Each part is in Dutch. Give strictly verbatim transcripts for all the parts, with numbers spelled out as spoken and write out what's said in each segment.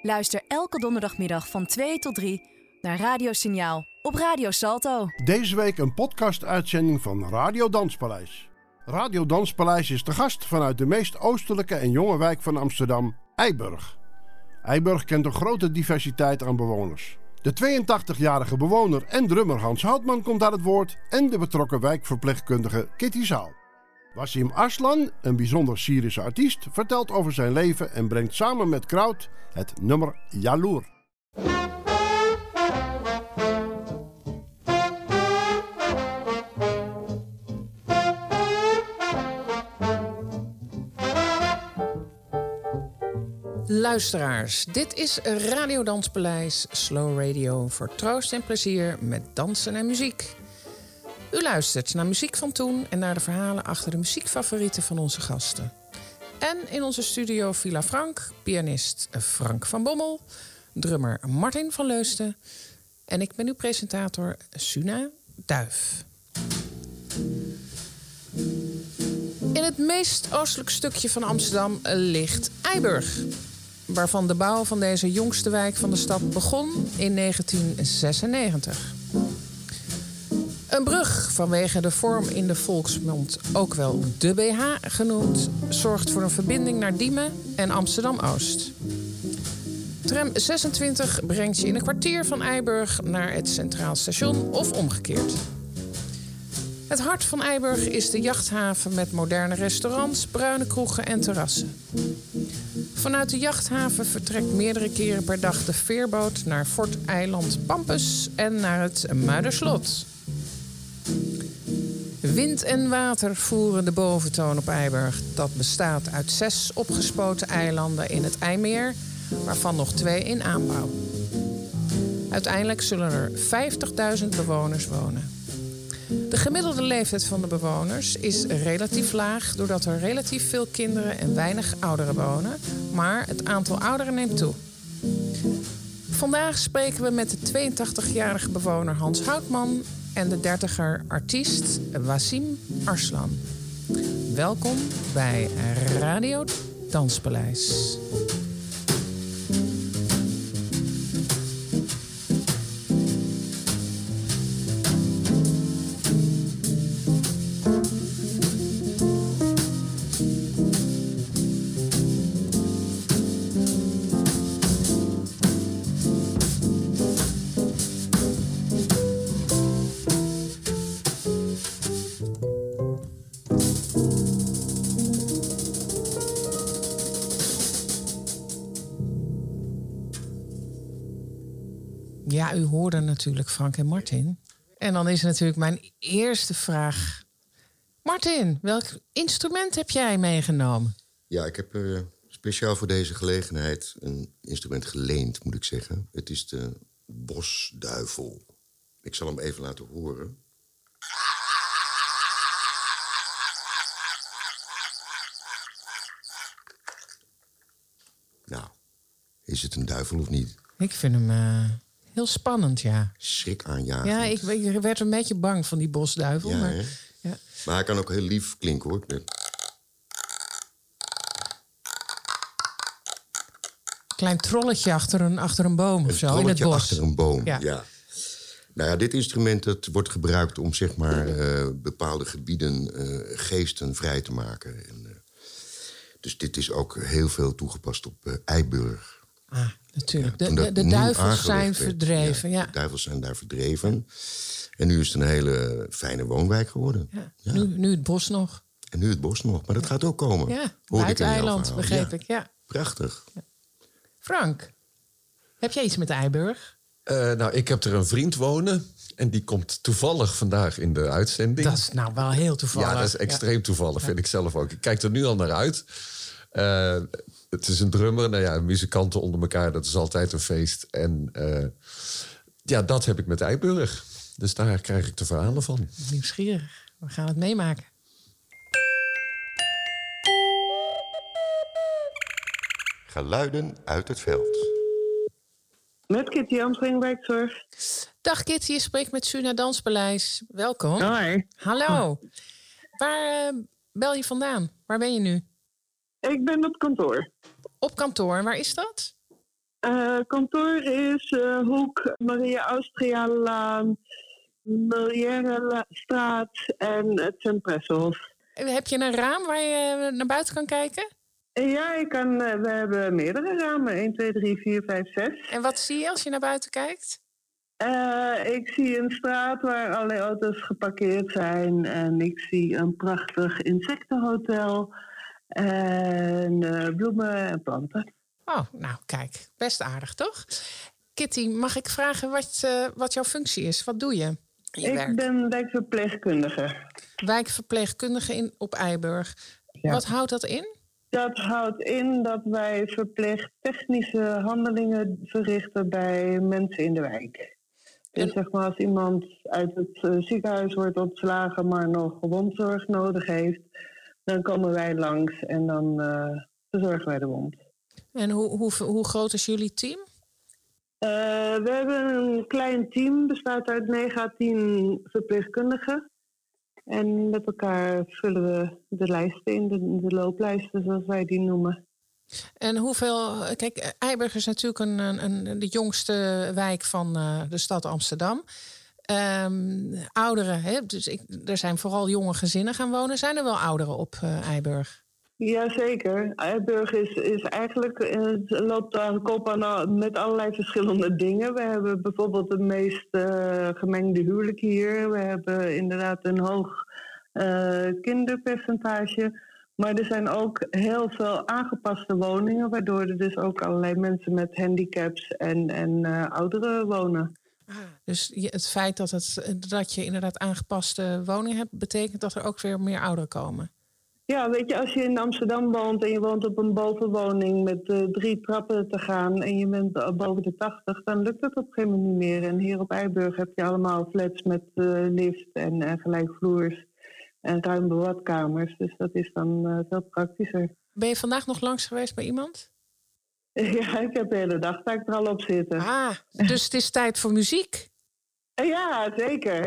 Luister elke donderdagmiddag van twee tot drie naar Radio Signaal op Radio Salto. Deze week een podcast-uitzending van Radio Danspaleis. Radio Danspaleis is de gast vanuit de meest oostelijke en jonge wijk van Amsterdam, Eiburg. Eiburg kent een grote diversiteit aan bewoners. De tweeëntachtigjarige bewoner en drummer Hans Houtman komt aan het woord en de betrokken wijkverpleegkundige Kitty Zaal. Wasim Arslan, een bijzonder Syrische artiest, vertelt over zijn leven en brengt samen met Kraut het nummer Jaloer. Luisteraars, dit is Radio Danspaleis, Slow Radio voor troost en plezier met dansen en muziek. U luistert naar muziek van toen en naar de verhalen achter de muziekfavorieten van onze gasten. En in onze studio Villa Frank, pianist Frank van Bommel, drummer Martin van Leusden en ik ben uw presentator Suna Duif. In het meest oostelijk stukje van Amsterdam ligt Eiburg, waarvan de bouw van deze jongste wijk van de stad begon in negentien zesennegentig. Een brug, vanwege de vorm in de volksmond ook wel de B H genoemd, zorgt voor een verbinding naar Diemen en Amsterdam-Oost. Tram zesentwintig brengt je in een kwartier van Eiburg naar het Centraal Station of omgekeerd. Het hart van Eiburg is de jachthaven met moderne restaurants, bruine kroegen en terrassen. Vanuit de jachthaven vertrekt meerdere keren per dag de veerboot naar Fort Eiland Pampus en naar het Muiderslot. Wind en water voeren de boventoon op Eiburg. Dat bestaat uit zes opgespoten eilanden in het IJmeer, waarvan nog twee in aanbouw. Uiteindelijk zullen er vijftigduizend bewoners wonen. De gemiddelde leeftijd van de bewoners is relatief laag, doordat er relatief veel kinderen en weinig ouderen wonen, maar het aantal ouderen neemt toe. Vandaag spreken we met de tweeëntachtigjarige bewoner Hans Houtman en de dertiger artiest Wasim Arslan. Welkom bij Radio Danspaleis. Ja, u hoorde natuurlijk Frank en Martin. En dan is natuurlijk mijn eerste vraag. Martin, welk instrument heb jij meegenomen? Ja, ik heb uh, speciaal voor deze gelegenheid een instrument geleend, moet ik zeggen. Het is de bosduivel. Ik zal hem even laten horen. Nou, is het een duivel of niet? Ik vind hem uh, heel spannend, ja. Schrik aanjagend. Ja, ik, ik werd een beetje bang van die bosduivel. Ja, maar, ja. maar hij kan ook heel lief klinken, hoor. Klein trolletje achter een, achter een boom of zo in het bos. Achter een boom, ja. ja. Nou ja, dit instrument dat wordt gebruikt om zeg maar uh, bepaalde gebieden uh, geesten vrij te maken. En, uh, dus dit is ook heel veel toegepast op uh, Eiburg. Ah, natuurlijk. Ja, de de, de duivels zijn verdreven. Ja, ja. De duivels zijn daar verdreven. En nu is het een hele fijne woonwijk geworden. Ja. Ja. Nu, nu het bos nog. En nu het bos nog. Maar dat gaat ook komen. Ja, buiteneiland, begreep ja. ik. Ja. Prachtig. Ja. Frank, heb jij iets met Eiburg? Uh, nou, ik heb er een vriend wonen. En die komt toevallig vandaag in de uitzending. Dat is nou wel heel toevallig. Ja, dat is extreem ja. toevallig, vind ja. ik zelf ook. Ik kijk er nu al naar uit. Uh, het is een drummer. Nou ja, muzikanten onder elkaar, dat is altijd een feest. En uh, ja, dat heb ik met Eiburg. Dus daar krijg ik de verhalen van. Nieuwsgierig. We gaan het meemaken. Geluiden uit het veld. Met Kitty Amsterdam Wijkzorg. Dag Kitty, je spreekt met Suna Danspaleis. Welkom. Hoi. Hallo. Waar uh, bel je vandaan? Waar ben je nu? Ik ben op kantoor. Op kantoor. En waar is dat? Uh, kantoor is uh, Hoek, Maria Austrialaan, Milieustraat en het Centpresselhof. Heb je een raam waar je naar buiten kan kijken? Ja, ik kan, uh, we hebben meerdere ramen. één, twee, drie, vier, vijf, zes. En wat zie je als je naar buiten kijkt? Uh, ik zie een straat waar allerlei auto's geparkeerd zijn. En ik zie een prachtig insectenhotel. En uh, bloemen en planten. Oh, nou kijk, best aardig toch? Kitty, mag ik vragen wat, uh, wat jouw functie is? Wat doe je? je ik werk? ben wijkverpleegkundige. Wijkverpleegkundige in, op Eiburg. Ja. Wat houdt dat in? Dat houdt in dat wij verpleegtechnische handelingen verrichten bij mensen in de wijk. Dus en... zeg maar als iemand uit het uh, ziekenhuis wordt ontslagen, maar nog wondzorg nodig heeft, dan komen wij langs en dan uh, verzorgen wij de wond. En hoe, hoe, hoe groot is jullie team? Uh, we hebben een klein team, bestaat uit negen à tien verpleegkundigen. En met elkaar vullen we de lijsten in, de, de looplijsten zoals wij die noemen. En hoeveel... Kijk, Eiburg is natuurlijk een, een, de jongste wijk van uh, de stad Amsterdam. Um, ouderen, hè? Dus ik, er zijn vooral jonge gezinnen gaan wonen. Zijn er wel ouderen op uh, Eiburg? Jazeker. Eiburg is, is eigenlijk, het loopt aan kop aan met allerlei verschillende dingen. We hebben bijvoorbeeld het meest uh, gemengde huwelijk hier. We hebben inderdaad een hoog uh, kinderpercentage. Maar er zijn ook heel veel aangepaste woningen, waardoor er dus ook allerlei mensen met handicaps en, en uh, ouderen wonen. Ah, dus het feit dat, het, dat je inderdaad aangepaste woningen hebt, betekent dat er ook weer meer ouderen komen? Ja, weet je, als je in Amsterdam woont en je woont op een bovenwoning met uh, drie trappen te gaan en je bent uh, boven de tachtig, dan lukt dat op een gegeven moment niet meer. En hier op Eiburg heb je allemaal flats met uh, lift en uh, gelijkvloers en ruime badkamers. Dus dat is dan uh, veel praktischer. Ben je vandaag nog langs geweest bij iemand? Ja, ik heb de hele dag daar er al op zitten. Ah, dus het is tijd voor muziek. Ja, zeker.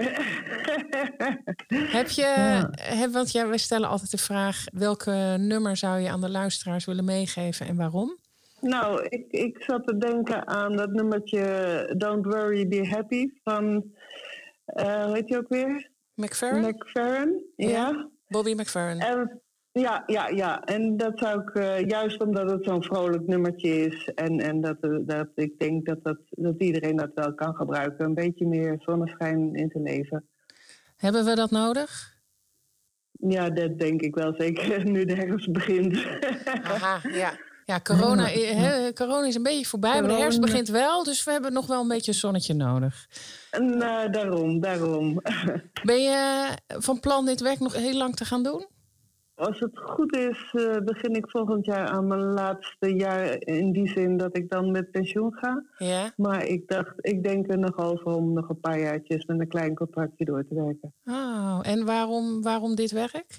Heb je, ja. heb, want ja, we stellen altijd de vraag, welke nummer zou je aan de luisteraars willen meegeven en waarom? Nou, ik, ik zat te denken aan dat nummertje Don't Worry, Be Happy van, uh, hoe heet je ook weer? McFerrin? McFerrin, ja. ja. Bobby McFerrin. En, ja, ja, ja. En dat zou ik, uh, juist omdat het zo'n vrolijk nummertje is en, en dat, uh, dat ik denk dat, dat, dat iedereen dat wel kan gebruiken. Een beetje meer zonneschijn in zijn leven. Hebben we dat nodig? Ja, dat denk ik wel zeker, nu de herfst begint. Aha, ja. Ja, corona, he, corona is een beetje voorbij, corona. Maar de herfst begint wel. Dus we hebben nog wel een beetje een zonnetje nodig. En, uh, daarom, daarom. Ben je van plan dit werk nog heel lang te gaan doen? Als het goed is, uh, begin ik volgend jaar aan mijn laatste jaar in die zin dat ik dan met pensioen ga. Ja. Maar ik dacht, ik denk er nog over om nog een paar jaartjes met een klein contractje door te werken. Oh, en waarom, waarom dit werk?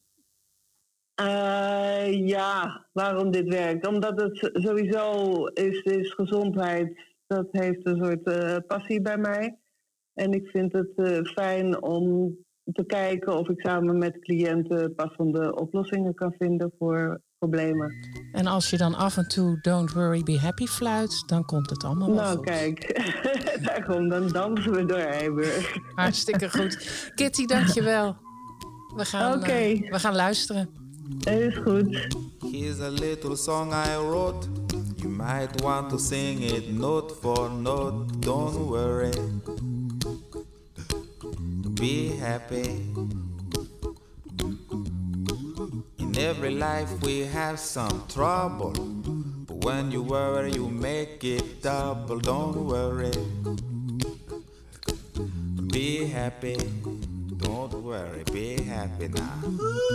Uh, ja, waarom dit werkt? Omdat het sowieso is, is gezondheid, dat heeft een soort uh, passie bij mij. En ik vind het uh, fijn om te kijken of ik samen met cliënten passende oplossingen kan vinden voor problemen. En als je dan af en toe Don't Worry, Be Happy fluit, dan komt het allemaal wel nou, goed. Nou kijk, daarom, dan dansen we door Eiburg. Hartstikke goed. Kitty, dankjewel. We gaan, okay. uh, we gaan luisteren. Is goed. Here's a little song I wrote. You might want to sing it note for note. Don't worry. Be happy. In every life we have some trouble. But when you worry, you make it double. Don't worry. Be happy. Don't worry. Be happy now.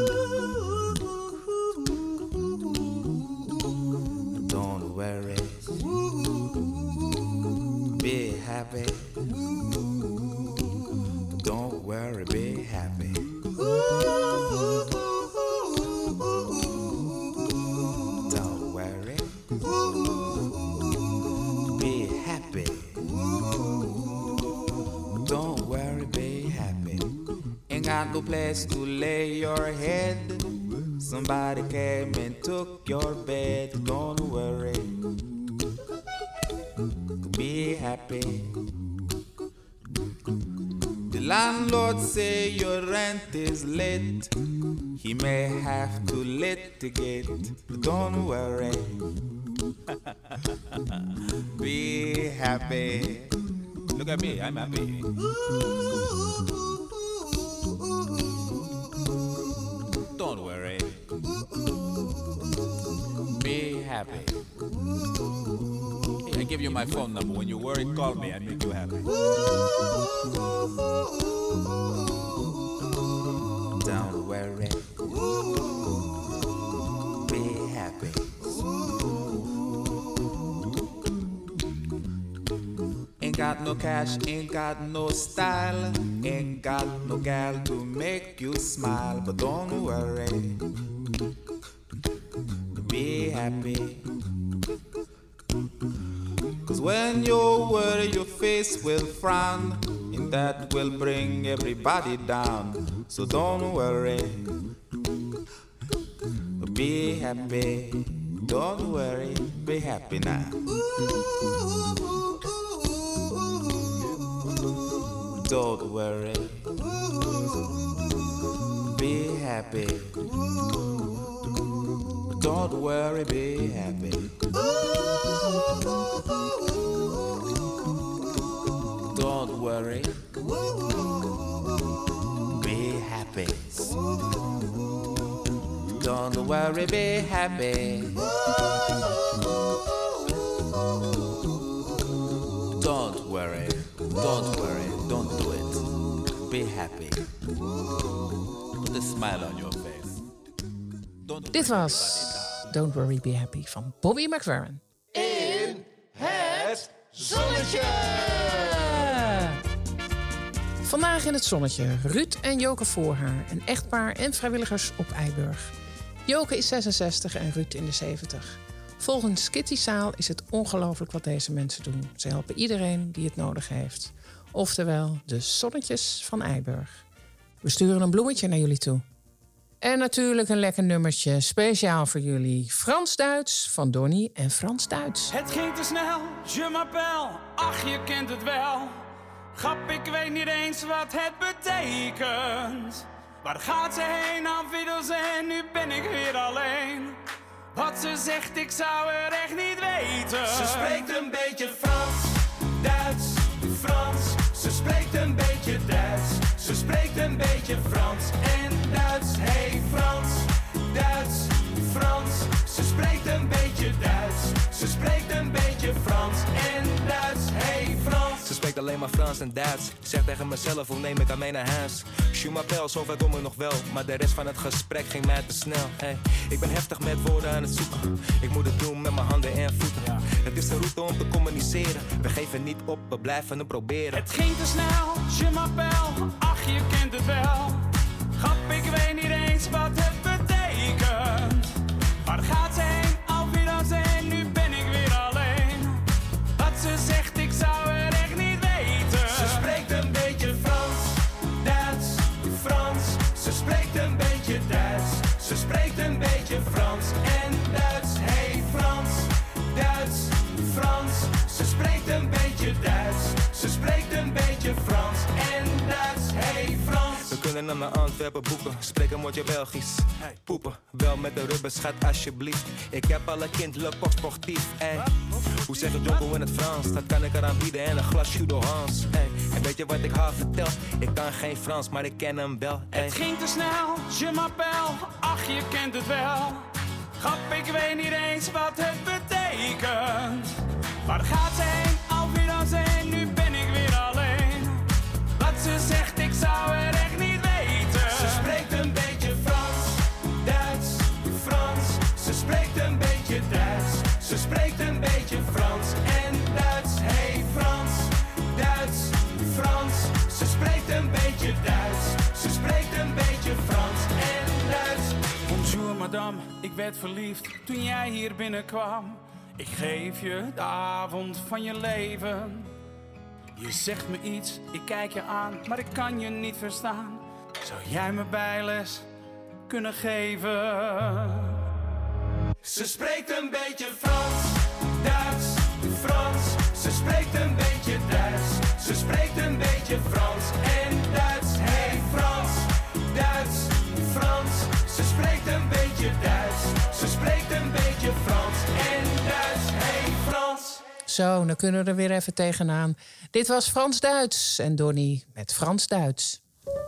Don't worry. Be happy. Don't worry, be happy. Don't worry. Be happy. Don't worry, be happy. Ain't got no place to lay your head. Somebody came and took your bed. Don't worry. be happy. The landlord say your rent is late. He may have to litigate, but don't worry. Be happy. Look at me, I'm happy. Don't worry. Be happy. Hey, I give you my phone number. When you worry, call me. I make you happy. Don't worry. Be happy. Ain't got no cash, ain't got no style, ain't got no gal to make you smile, but don't worry. Be happy. Cause when you worry, your face will frown, and that will bring everybody down. So don't worry. Be happy. Don't worry. Be happy now. Don't worry. Be happy. Don't worry, be happy. Don't worry. Be happy. Don't worry, be happy. Don't worry. Don't worry. Don't do it. Be happy. Put a smile on your face. Don't Dit was Don't Worry Be Happy van Bobby McFerrin. In het zonnetje! Vandaag in het zonnetje Ruud en Joke Voorhaar, een echtpaar en vrijwilligers op Eiburg. Joke is zesenzestig en Ruud in de zeventig. Volgens Kitty Saal is het ongelooflijk wat deze mensen doen. Ze helpen iedereen die het nodig heeft. Oftewel de zonnetjes van Eiburg. We sturen een bloemetje naar jullie toe. En natuurlijk een lekker nummertje, speciaal voor jullie. Frans-Duits van Donnie en Frans-Duits. Het ging te snel, je m'appelle, ach je kent het wel. Grap, ik weet niet eens wat het betekent. Waar gaat ze heen, aan Wiedersehen, nu ben ik weer alleen. Wat ze zegt, ik zou er echt niet weten. Ze spreekt een beetje Frans, Duits, Frans. Ze spreekt een beetje Duits. Ze spreekt een beetje Frans en Duits. Hey Frans, Duits, Frans. Ze spreekt een beetje Duits. Ze spreekt een beetje Frans en Duits. Hey Frans. Ze spreekt alleen maar Frans en Duits. Zeg tegen mezelf, hoe neem ik haar mee naar huis? Je m'appelle, zover kom ik nog wel. Maar de rest van het gesprek ging mij te snel. Hey, ik ben heftig met woorden aan het zoeken. Ik moet het doen met mijn handen en voeten. Ja. Het is de route om te communiceren. We geven niet op, we blijven het proberen. Het ging te snel, je m'appelle, ach je kent het wel. Grap, ik weet niet eens wat het betekent. Waar gaat ze heen, al wie dan zijn, nu ben ik weer alleen. Wat ze zegt, ik zou er echt niet weten. Ze spreekt een beetje Frans, Duits, Frans. Ze spreekt een beetje Duits. Ze spreekt een beetje Frans en Duits. Hey Frans, Duits, Frans. Ze spreekt een beetje Duits. Ze spreekt een beetje Frans en Duits. Hey Frans. We kunnen naar Antwerpen boeken, spreken moet je Belgisch. Poepen, wel met de rubber, schat alsjeblieft. Ik heb alle kind, le pop sportief. Ey. Hoe zeg je Jocko in het Frans? Dat kan ik eraan bieden en een glas Judo Hans. Ey. En weet je wat ik haar vertel? Ik kan geen Frans, maar ik ken hem wel. Ey. Het ging te snel, je m'appelle, ach je kent het wel. Grap, ik weet niet eens wat het betekent. Waar gaat ze heen, al wie dan zijn, nu ben ik weer alleen. Wat ze zegt, ik zou er echt niet weten. Ze spreekt een beetje Frans, Duits, Frans. Ze spreekt een beetje Duits. Ze spreekt een beetje Frans en Duits. Hey Frans, Duits, Frans. Ze spreekt een beetje Duits. Ze spreekt een beetje Frans en Duits. Bonjour madame, ik werd verliefd toen jij hier binnenkwam. Ik geef je de avond van je leven. Je zegt me iets, ik kijk je aan, maar ik kan je niet verstaan. Zou jij me bijles kunnen geven? Ze spreekt een beetje Frans, Duits, Frans. Ze spreekt een beetje Zo, dan kunnen we er weer even tegenaan. Dit was Frans-Duits en Donnie met Frans-Duits.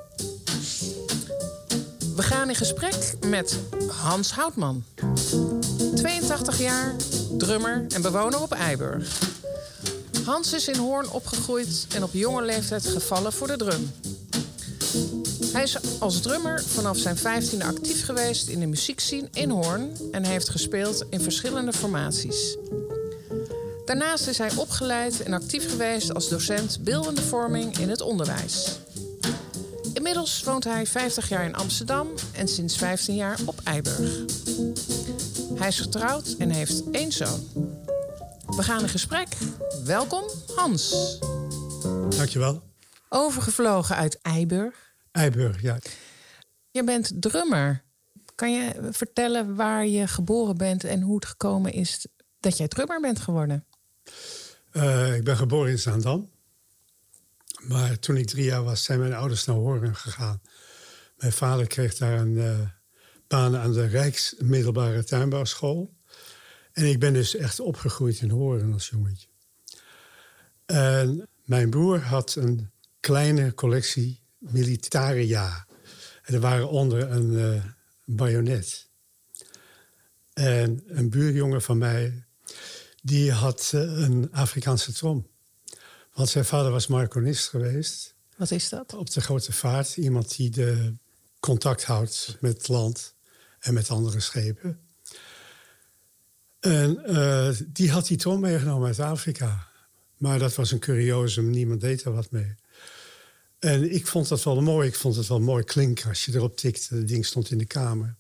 We gaan in gesprek met Hans Houtman. tweeëntachtig jaar, drummer en bewoner op Eiburg. Hans is in Hoorn opgegroeid en op jonge leeftijd gevallen voor de drum. Hij is als drummer vanaf zijn vijftiende actief geweest in de muziekscene in Hoorn en heeft gespeeld in verschillende formaties. Daarnaast is hij opgeleid en actief geweest als docent beeldende vorming in het onderwijs. Inmiddels woont hij vijftig jaar in Amsterdam en sinds vijftien jaar op Eiburg. Hij is getrouwd en heeft één zoon. We gaan in gesprek. Welkom, Hans. Dankjewel. Overgevlogen uit Eiburg. Eiburg, ja. Je bent drummer. Kan je vertellen waar je geboren bent en hoe het gekomen is dat jij drummer bent geworden? Uh, ik ben geboren in Zaandam. Maar toen ik drie jaar was, zijn mijn ouders naar Hoorn gegaan. Mijn vader kreeg daar een uh, baan aan de Rijksmiddelbare Tuinbouwschool. En ik ben dus echt opgegroeid in Hoorn als jongetje. En mijn broer had een kleine collectie militaria. En er waren onder een uh, bajonet. En een buurjongen van mij, die had uh, een Afrikaanse trom. Want zijn vader was marconist geweest. Wat is dat? Op de Grote Vaart. Iemand die de contact houdt met het land en met andere schepen. En uh, die had die trom meegenomen uit Afrika. Maar dat was een curiosum, niemand deed er wat mee. En ik vond dat wel mooi. Ik vond het wel mooi klinken als je erop tikte. Het ding stond in de kamer.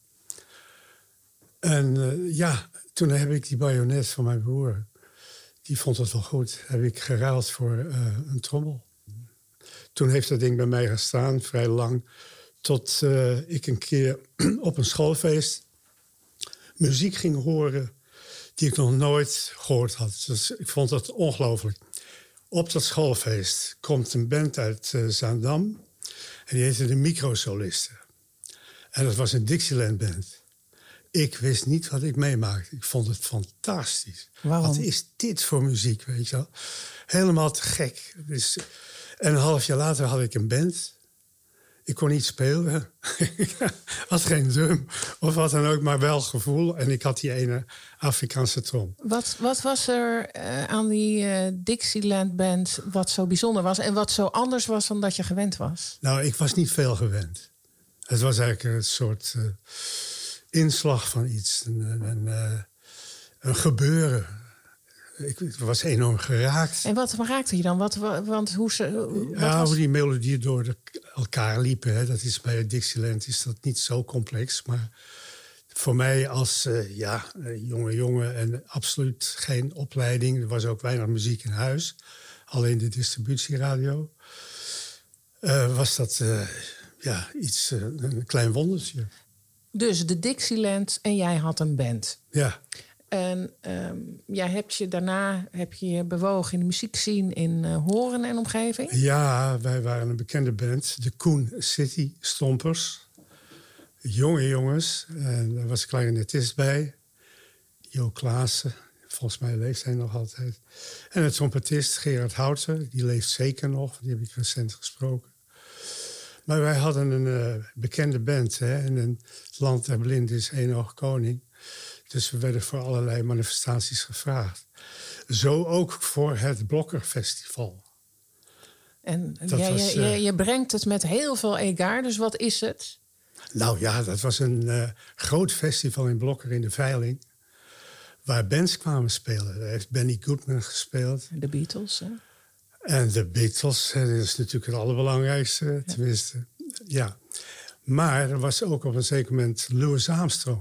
En uh, ja, toen heb ik die bajonet van mijn broer... die vond het wel goed. Heb ik geruild voor uh, een trommel. Toen heeft dat ding bij mij gestaan, vrij lang. Tot uh, ik een keer op een schoolfeest muziek ging horen die ik nog nooit gehoord had. Dus ik vond dat ongelooflijk. Op dat schoolfeest komt een band uit uh, Zaandam. En die heette de Microsolisten. En dat was een Dixieland band. Ik wist niet wat ik meemaakte. Ik vond het fantastisch. Waarom? Wat is dit voor muziek, weet je wel? Helemaal te gek. Dus, en een half jaar later had ik een band. Ik kon niet spelen. Ik had geen drum of wat dan ook, maar wel gevoel. En ik had die ene Afrikaanse trom. Wat, wat was er uh, aan die uh, Dixieland Band wat zo bijzonder was... en wat zo anders was dan dat je gewend was? Nou, ik was niet veel gewend. Het was eigenlijk een soort uh, inslag van iets. Een, een, een, een gebeuren. Ik, ik was enorm geraakt. En wat raakte je dan? Wat, want hoe ze, wat ja, was... hoe die melodieën door de, elkaar liepen. Hè. Dat is bij Dixieland is dat niet zo complex. Maar voor mij als uh, ja, jonge jongen en absoluut geen opleiding. Er was ook weinig muziek in huis. Alleen de distributieradio. Uh, was dat uh, ja, iets, uh, een klein wondertje. Dus de Dixieland en jij had een band. Ja. En um, jij hebt je daarna heb je je bewogen in de muziekscene in uh, Hoorn en omgeving? Ja, wij waren een bekende band. De Koen City Stompers. Jonge jongens. En er was een clarinetist bij. Jo Klaassen. Volgens mij leeft hij nog altijd. En de trompetist Gerard Houten. Die leeft zeker nog. Die heb ik recent gesproken. Maar wij hadden een uh, bekende band. Hè? En het land der blinden is één oog koning. Dus we werden voor allerlei manifestaties gevraagd. Zo ook voor het Blokkerfestival. En ja, was, je, uh, je, je brengt het met heel veel egaar, dus wat is het? Nou ja, dat was een uh, groot festival in Blokker in de Veiling. Waar bands kwamen spelen. Daar heeft Benny Goodman gespeeld. De Beatles, hè? En de Beatles, dat is natuurlijk het allerbelangrijkste. Ja. Tenminste, ja. Maar er was ook op een zeker moment Louis Armstrong.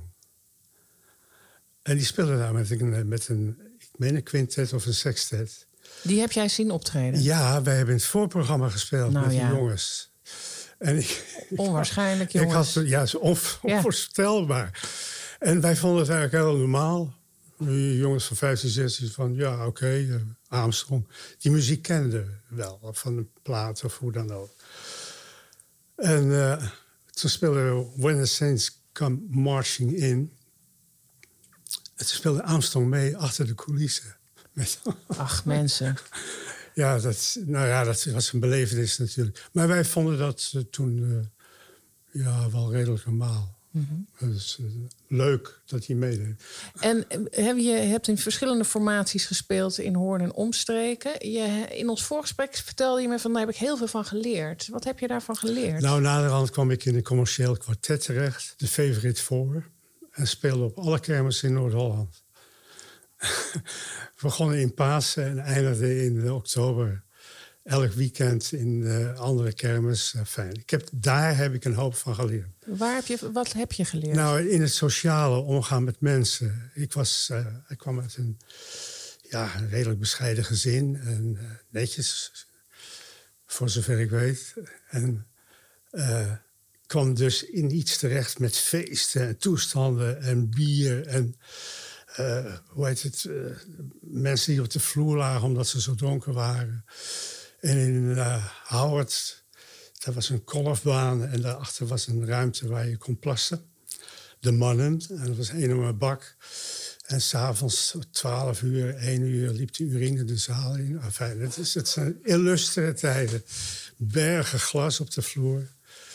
En die speelde daar met een, met een, ik meen een quintet of een sextet. Die heb jij zien optreden? Ja, wij hebben in het voorprogramma gespeeld nou, met ja. die jongens. En ik, Onwaarschijnlijk, ik jongens. Had, ja, zo on, onvoorstelbaar. Ja. En wij vonden het eigenlijk heel normaal. Die jongens van vijftien, zestien van, ja, oké, okay, uh, Armstrong. Die muziek kenden we wel, van de plaat of hoe dan ook. En uh, toen speelden we When the Saints Come Marching In. En toen speelde Armstrong mee achter de coulissen. Met Ach, mensen. Ja, dat, nou ja, dat was een belevenis natuurlijk. Maar wij vonden dat uh, toen uh, ja, wel redelijk normaal. Mm-hmm. Dus uh, leuk dat hij meedeed. En heb je hebt in verschillende formaties gespeeld in Hoorn en omstreken. Je, in ons voorgesprek vertelde je me van, daar heb ik heel veel van geleerd. Wat heb je daarvan geleerd? Nou, naderhand kwam ik in een commercieel kwartet terecht. De Favorite Four. En speelde op alle kermissen in Noord-Holland. We begonnen in Pasen en eindigden in oktober. Elk weekend in uh, andere kermis. Uh, fijn. Ik heb, daar heb ik een hoop van geleerd. Waar heb je, wat heb je geleerd? Nou, in het sociale omgaan met mensen. Ik, was, uh, ik kwam uit een, ja, een redelijk bescheiden gezin. En uh, netjes, voor zover ik weet. En uh, kwam dus in iets terecht met feesten en toestanden en bier en... Uh, hoe heet het? Uh, mensen die op de vloer lagen omdat ze zo dronken waren. En in uh, Howard, daar was een golfbaan en daarachter was een ruimte waar je kon plassen. De mannen, en dat was een enorme bak. En s'avonds twaalf uur, één uur liep de urine de zaal in. Enfin, het, is, het zijn illustere tijden. Bergen glas op de vloer.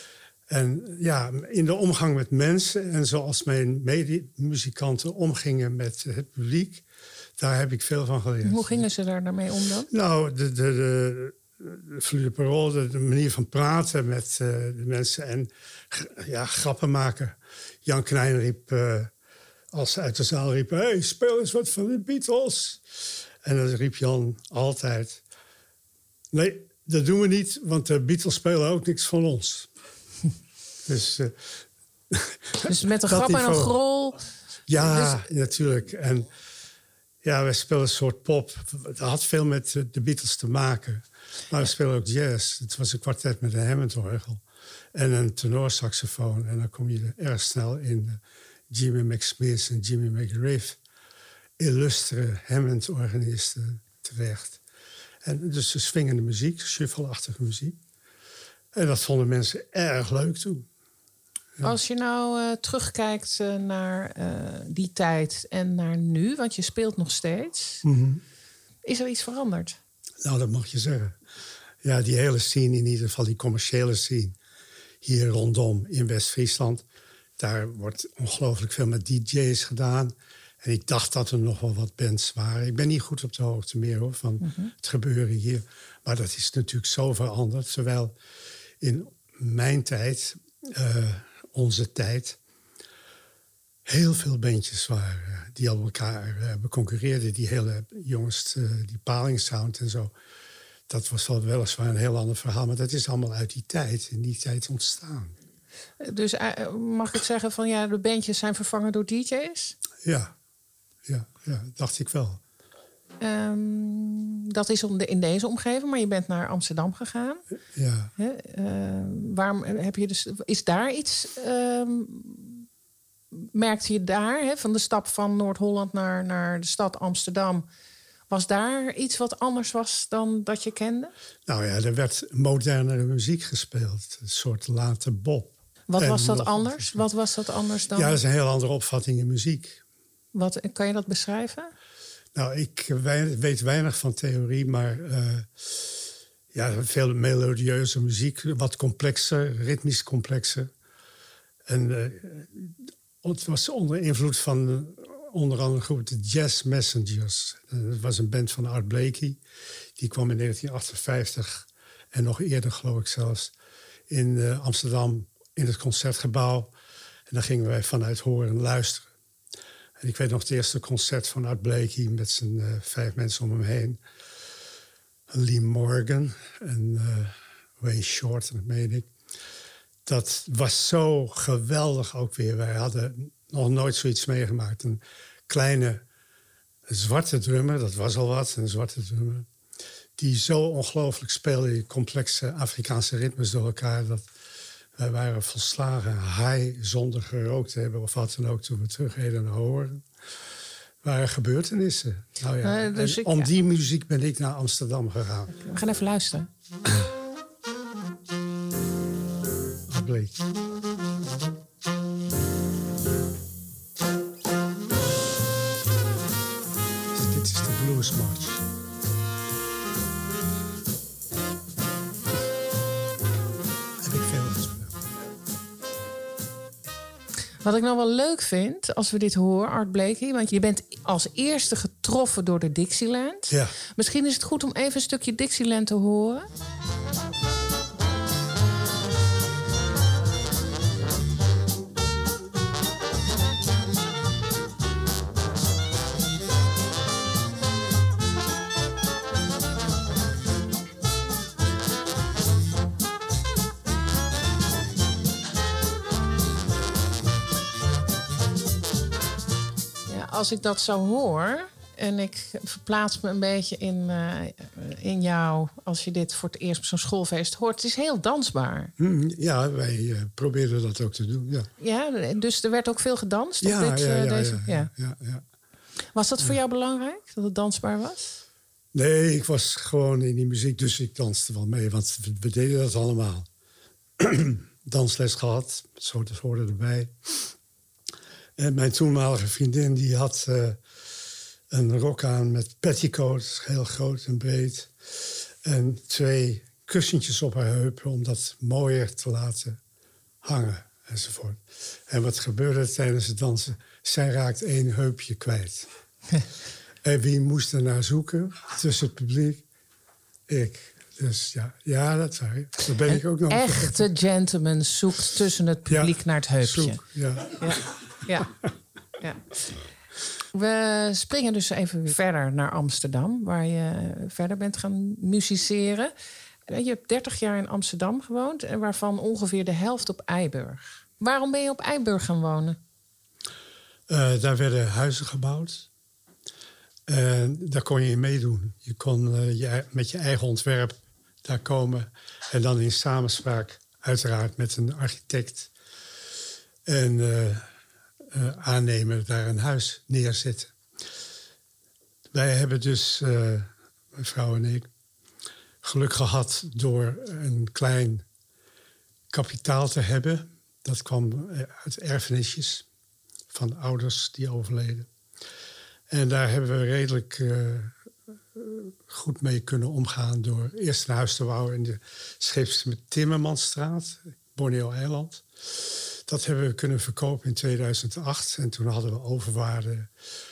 En ja, in de omgang met mensen en zoals mijn medemuzikanten omgingen met het publiek, daar heb ik veel van geleerd. Hoe gingen ze daar daarmee om dan? Nou, de, de, de, de flux de parole, de manier van praten met uh, de mensen en ja, grappen maken. Jan Knijn riep, uh, als ze uit de zaal riepen, hey, speel eens wat van de Beatles. En dan riep Jan altijd, nee, dat doen we niet, want de Beatles spelen ook niks van ons. Dus, uh, dus met een grap en een grol. Ja, dus... natuurlijk. En ja, wij spelen een soort pop. Dat had veel met de Beatles te maken. Maar we spelen ook jazz. Het was een kwartet met een Hammond-orgel. En een tenorsaxofoon. En dan kom je erg snel in Jimmy McSmith en Jimmy McGriff. Illustere Hammond-organisten terecht. En dus de swingende muziek, shuffle-achtige muziek. En dat vonden mensen erg leuk toen. Ja. Als je nou uh, terugkijkt uh, naar uh, die tijd en naar nu, want je speelt nog steeds, Mm-hmm. is er iets veranderd? Nou, dat mag je zeggen. Ja, die hele scene, in ieder geval die commerciële scene, hier rondom in West-Friesland, daar wordt ongelooflijk veel met D J's gedaan. En ik dacht dat er nog wel wat bands waren. Ik ben niet goed op de hoogte meer hoor, van mm-hmm. het gebeuren hier. Maar dat is natuurlijk zo veranderd. Terwijl in mijn tijd, uh, onze tijd, heel veel bandjes waren die al elkaar uh, beconcurreerden. Die hele jongens, uh, die Palingsound en zo. Dat was wel weliswaar een heel ander verhaal. Maar dat is allemaal uit die tijd, in die tijd ontstaan. Dus uh, mag ik zeggen van ja, de bandjes zijn vervangen door D J's? Ja, ja, ja, dacht ik wel. Um, dat is in deze omgeving, maar je bent naar Amsterdam gegaan. Ja. He, uh, waarom heb je dus? Is daar iets? Um, merkte je daar he, van de stap van Noord-Holland naar, naar de stad Amsterdam? Was daar iets wat anders was dan dat je kende? Nou ja, er werd modernere muziek gespeeld, een soort late bop. Wat en was dat nog... anders? Wat was dat anders dan? Ja, dat is een heel andere opvatting in muziek. Wat kan je dat beschrijven? Nou, ik weet weinig van theorie, maar uh, ja, veel melodieuze muziek, wat complexer, ritmisch complexer. En uh, het was onder invloed van uh, onder andere een groep de Jazz Messengers. Uh, dat was een band van Art Blakey. Die kwam in negentien achtenvijftig en nog eerder, geloof ik zelfs, in uh, Amsterdam in het Concertgebouw. En daar gingen wij vanuit Hoorn luisteren. En ik weet nog het eerste concert van Art Blakey met zijn uh, vijf mensen om hem heen. Lee Morgan en uh, Wayne Short, dat meen ik. Dat was zo geweldig ook weer. Wij hadden nog nooit zoiets meegemaakt. Een kleine zwarte drummer, dat was al wat, een zwarte drummer. Die zo ongelooflijk speelde, complexe Afrikaanse ritmes door elkaar. Dat wij waren volslagen high zonder gerookt te hebben of wat dan ook toen we terugreden naar Hoorn. waren gebeurtenissen. Nou ja, uh, dus ik, om die ja. muziek ben ik naar Amsterdam gegaan. We gaan even luisteren. Dat bleek. Dit is de blues. Blues March. Heb ik veel gespeeld. Wat ik nou wel leuk vind als we dit horen, Art Blakey, want je bent als eerste getroffen door de Dixieland. Ja. Misschien is het goed om even een stukje Dixieland te horen. Als ik dat zo hoor en ik verplaats me een beetje in, uh, in jou... als je dit voor het eerst op zo'n schoolfeest hoort, het is heel dansbaar. Mm, ja, wij uh, probeerden dat ook te doen, ja. Ja, dus er werd ook veel gedanst? Ja, op dit, ja, uh, ja, deze, ja, ja. ja, ja. Was dat voor jou belangrijk, dat het dansbaar was? Nee, ik was gewoon in die muziek, dus ik danste wel mee. Want we, we deden dat allemaal. Dansles gehad, zo dat hoorde erbij. En mijn toenmalige vriendin die had uh, een rok aan met petticoats, heel groot en breed. En twee kussentjes op haar heupen om dat mooier te laten hangen enzovoort. En wat gebeurde tijdens het dansen? Zij raakt één heupje kwijt. En wie moest er naar zoeken tussen het publiek? Ik. Dus ja, ja dat, dat ben een ik ook nog. Echte gentleman zoekt tussen het publiek ja, naar het heupje. Zoek, ja. Ja. Ja. Ja. We springen dus even verder naar Amsterdam, waar je verder bent gaan musiceren. Je hebt dertig jaar in Amsterdam gewoond en waarvan ongeveer de helft op Eiburg. Waarom ben je op Eiburg gaan wonen? Uh, daar werden huizen gebouwd. En daar kon je in meedoen. Je kon uh, je, met je eigen ontwerp daar komen. En dan in samenspraak uiteraard met een architect. En uh, uh, aannemen, daar een huis neerzetten. Wij hebben dus, uh, mijn vrouw en ik, geluk gehad door een klein kapitaal te hebben. Dat kwam uit erfenisjes van ouders die overleden. En daar hebben we redelijk uh, goed mee kunnen omgaan door eerst een huis te bouwen in de Scheepse Timmermansstraat, Borneo-eiland. Dat hebben we kunnen verkopen in tweeduizend acht. En toen hadden we overwaarde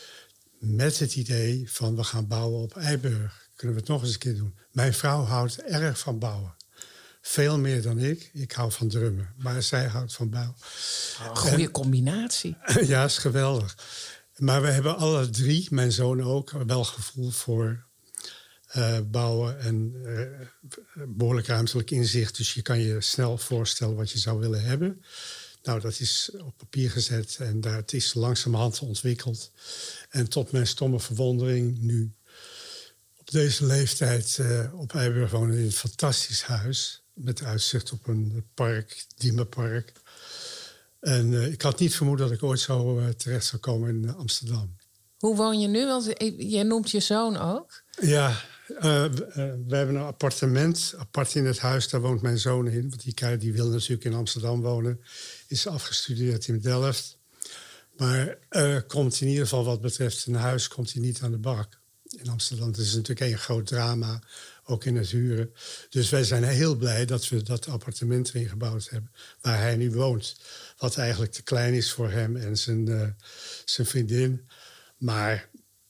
met het idee van we gaan bouwen op Eiburg. Kunnen we het nog eens een keer doen. Mijn vrouw houdt erg van bouwen. Veel meer dan ik. Ik hou van drummen. Maar zij houdt van bouwen. Oh, goeie en, combinatie. Ja, is geweldig. Maar we hebben alle drie, mijn zoon ook, wel gevoel voor uh, bouwen en uh, behoorlijk ruimtelijk inzicht. Dus je kan je snel voorstellen wat je zou willen hebben. Nou, dat is op papier gezet en daar, het is langzamerhand ontwikkeld. En tot mijn stomme verwondering nu op deze leeftijd uh, op Eiburg wonen in een fantastisch huis. Met uitzicht op een park, Diemenpark. En uh, ik had niet vermoed dat ik ooit zo uh, terecht zou komen in Amsterdam. Hoe woon je nu? Want jij noemt je zoon ook. Ja, uh, we, uh, we hebben een appartement apart in het huis. Daar woont mijn zoon in. Want die, die wil natuurlijk in Amsterdam wonen. Is afgestudeerd in Delft. Maar uh, komt in ieder geval wat betreft een huis komt hij niet aan de bak. In Amsterdam. Het is natuurlijk één groot drama. Ook in het huren. Dus wij zijn heel blij dat we dat appartement erin gebouwd hebben. Waar hij nu woont. Wat eigenlijk te klein is voor hem en zijn, uh, zijn vriendin. Maar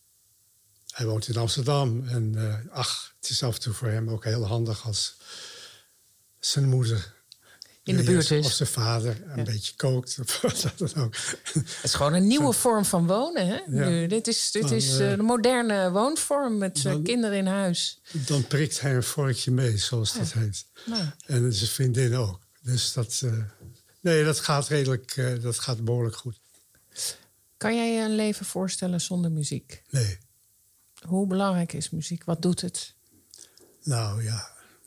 hij woont in Amsterdam. En uh, ach, het is af en toe voor hem ook heel handig als zijn moeder in de buurt is. Of zijn vader een ja. beetje kookt. Of wat dan ook. Het is gewoon een nieuwe vorm van wonen. Hè? Ja. Nu, dit is, dit dan, is uh, een moderne woonvorm met dan, kinderen in huis. Dan prikt hij een vorkje mee, zoals ja. dat heet. Nou. En zijn vriendin ook. Dus dat, uh, nee, dat gaat redelijk, uh, dat gaat behoorlijk goed. Kan jij je een leven voorstellen zonder muziek? Nee. Hoe belangrijk is muziek? Wat doet het? Nou ja...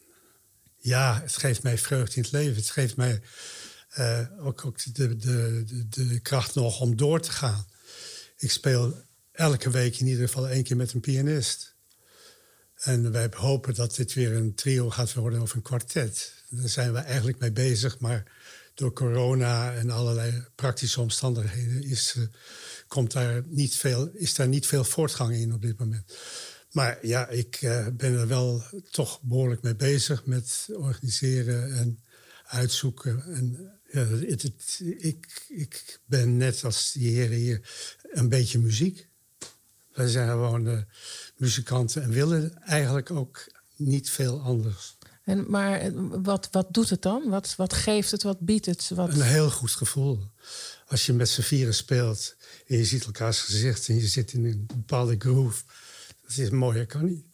Ja, het geeft mij vreugde in het leven. Het geeft mij uh, ook, ook de, de, de, de kracht nog om door te gaan. Ik speel elke week in ieder geval één keer met een pianist. En wij hopen dat dit weer een trio gaat worden of een kwartet. Daar zijn we eigenlijk mee bezig. Maar door corona en allerlei praktische omstandigheden is, uh, komt daar niet veel, is daar niet veel voortgang in op dit moment. Maar ja, ik uh, ben er wel toch behoorlijk mee bezig met organiseren en uitzoeken. En ja, het, het, ik, ik ben net als die heren hier een beetje muziek. Wij zijn gewoon uh, muzikanten en willen eigenlijk ook niet veel anders. En, maar wat, wat doet het dan? Wat, wat geeft het? Wat biedt het? Wat... Een heel goed gevoel. Als je met z'n vieren speelt en je ziet elkaars gezicht en je zit in een bepaalde groove. Dat is mooier, kan niet.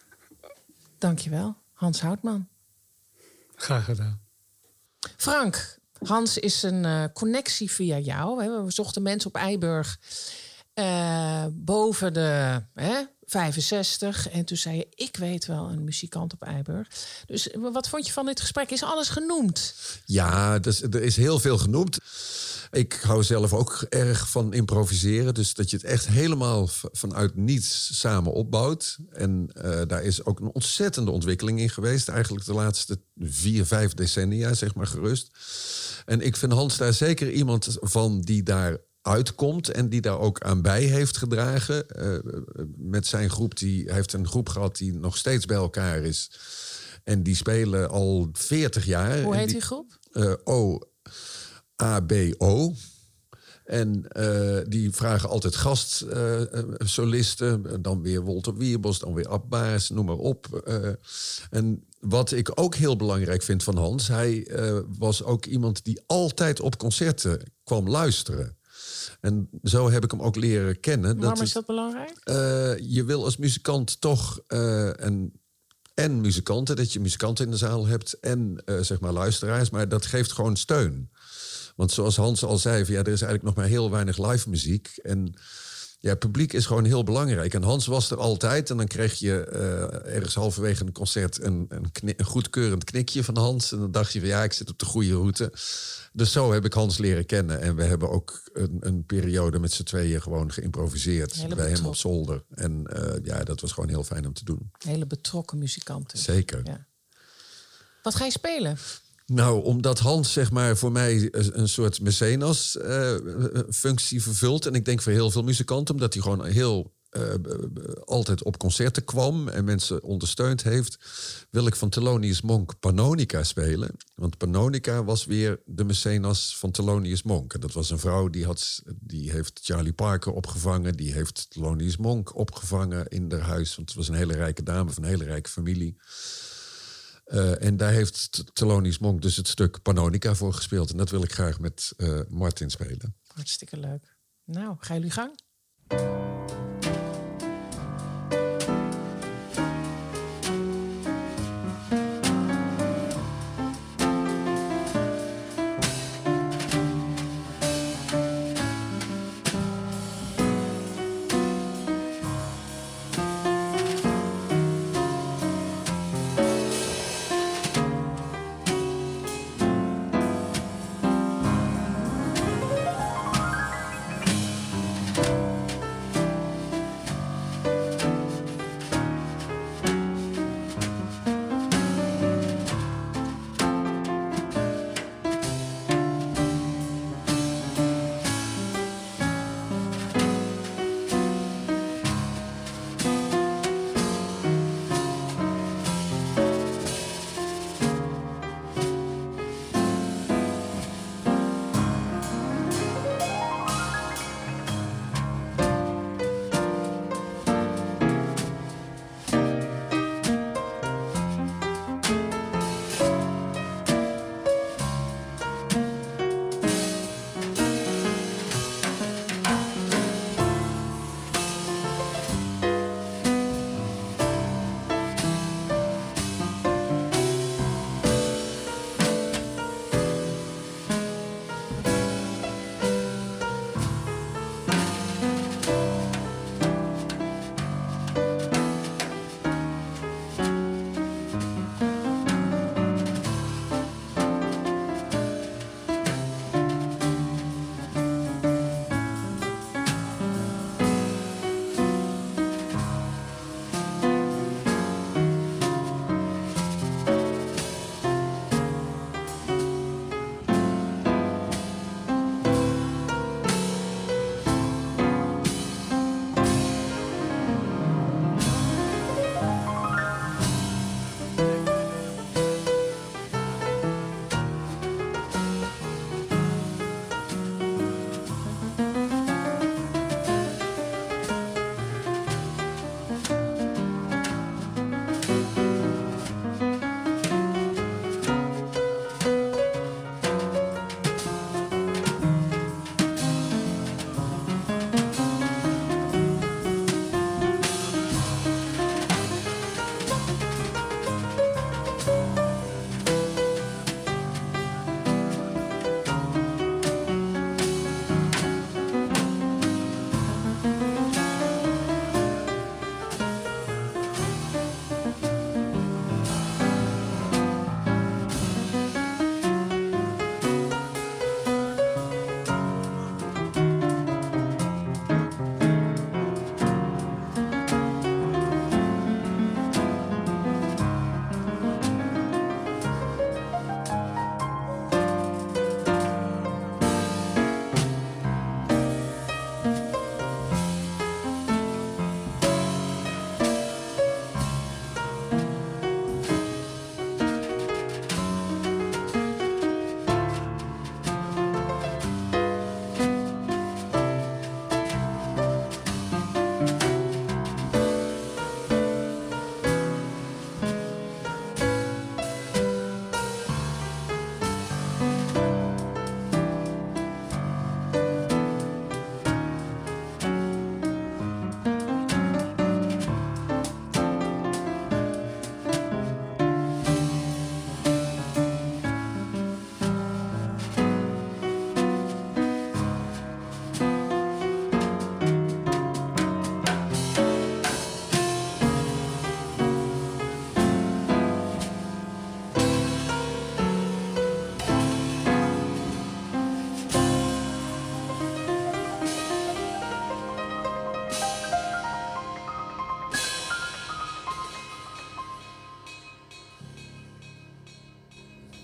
Dankjewel, Hans Houtman. Graag gedaan. Frank, Hans is een uh, connectie via jou. Hè? We zochten mensen op Eiburg uh, boven de hè, vijfenzestig. En toen zei je, ik weet wel een muzikant op Eiburg. Dus wat vond je van dit gesprek? Is alles genoemd? Ja, dus, er is heel veel genoemd. Ik hou zelf ook erg van improviseren. Dus dat je het echt helemaal vanuit niets samen opbouwt. En uh, daar is ook een ontzettende ontwikkeling in geweest. Eigenlijk de laatste vier, vijf decennia, zeg maar gerust. En ik vind Hans daar zeker iemand van die daar uitkomt en die daar ook aan bij heeft gedragen. Uh, met zijn groep, die hij heeft een groep gehad die nog steeds bij elkaar is. En die spelen al veertig jaar. Hoe heet die, die groep? Uh, O A B O. En uh, die vragen altijd gastsolisten. Uh, dan weer Wolter Wiebos, dan weer Ab Baars, noem maar op. Uh, en wat ik ook heel belangrijk vind van Hans, hij uh, was ook iemand die altijd op concerten kwam luisteren. En zo heb ik hem ook leren kennen. Waarom dat is dat belangrijk? Uh, je wil als muzikant toch uh, een, en muzikanten, dat je muzikanten in de zaal hebt en uh, zeg maar luisteraars, maar dat geeft gewoon steun. Want zoals Hans al zei, van, ja, er is eigenlijk nog maar heel weinig live muziek. En ja, publiek is gewoon heel belangrijk. En Hans was er altijd. En dan kreeg je uh, ergens halverwege een concert een, een, kni- een goedkeurend knikje van Hans. En dan dacht je van ja, ik zit op de goede route. Dus zo heb ik Hans leren kennen. En we hebben ook een, een periode met z'n tweeën gewoon geïmproviseerd. Hele bij hem betrok- op zolder. En uh, ja, dat was gewoon heel fijn om te doen. Hele betrokken muzikanten. Zeker. Ja. Wat ga je spelen? Nou, omdat Hans zeg maar voor mij een soort mecenas-functie uh, vervult. En ik denk voor heel veel muzikanten, omdat hij gewoon heel uh, altijd op concerten kwam en mensen ondersteund heeft, wil ik van Thelonious Monk Pannonica spelen. Want Pannonica was weer de mecenas van Thelonious Monk. En dat was een vrouw die, had, die heeft Charlie Parker opgevangen, die heeft Thelonious Monk opgevangen in haar huis. Want het was een hele rijke dame van een hele rijke familie. Uh, en daar heeft Thelonious Monk dus het stuk Pannonica voor gespeeld. En dat wil ik graag met uh, Martin spelen. Hartstikke leuk. Nou, ga jullie gang.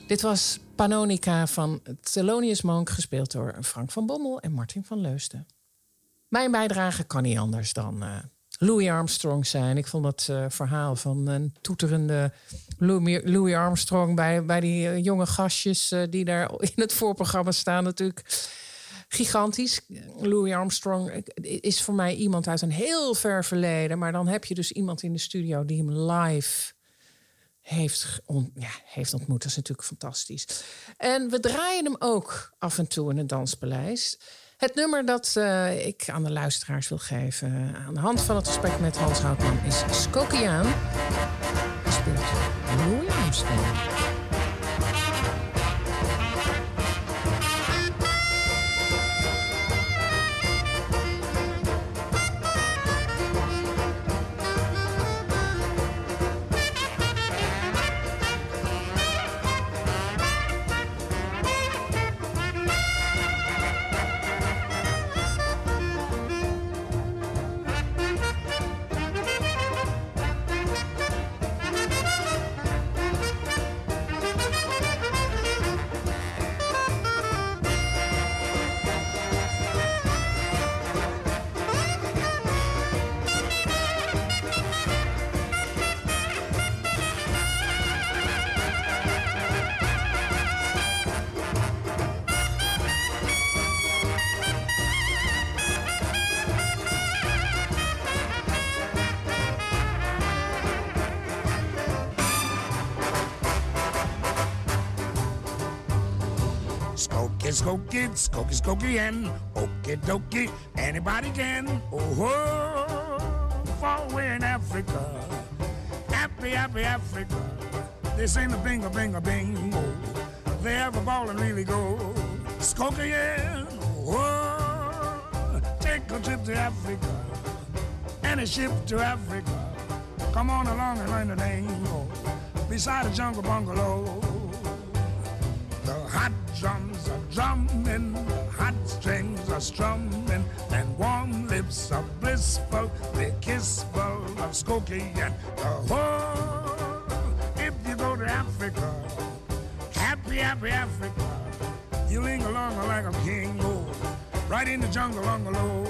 Dit was Pannonica van Thelonious Monk, gespeeld door Frank van Bommel en Martin van Leusden. Mijn bijdrage kan niet anders dan uh, Louis Armstrong zijn. Ik vond dat uh, verhaal van een toeterende Louis, Louis Armstrong bij, bij die uh, jonge gastjes uh, die daar in het voorprogramma staan natuurlijk gigantisch. Louis Armstrong is voor mij iemand uit een heel ver verleden, maar dan heb je dus iemand in de studio die hem live heeft, on, ja, heeft ontmoet. Dat is natuurlijk fantastisch. En we draaien hem ook af en toe in het Danspaleis. Het nummer dat uh, ik aan de luisteraars wil geven uh, aan de hand van het gesprek met Hans Houtman is Skokiaan. Gespeeld door Louis Armstrong. Skokie, skokie, skokie, and okie dokie, anybody can. Oh, oh, far away in Africa, happy, happy Africa. They sing the bingo, bingo, bingo. They have a ball and really go. Skokie, and oh, take a trip to Africa, and a ship to Africa. Come on along and learn the tango beside the jungle bungalow. The hot drums are drumming, the hot strings are strumming, and warm lips are blissful, the kissful of Skokie and the whole. If you go to Africa, happy, happy Africa, you ling along like a king, oh, right in the jungle bungalow.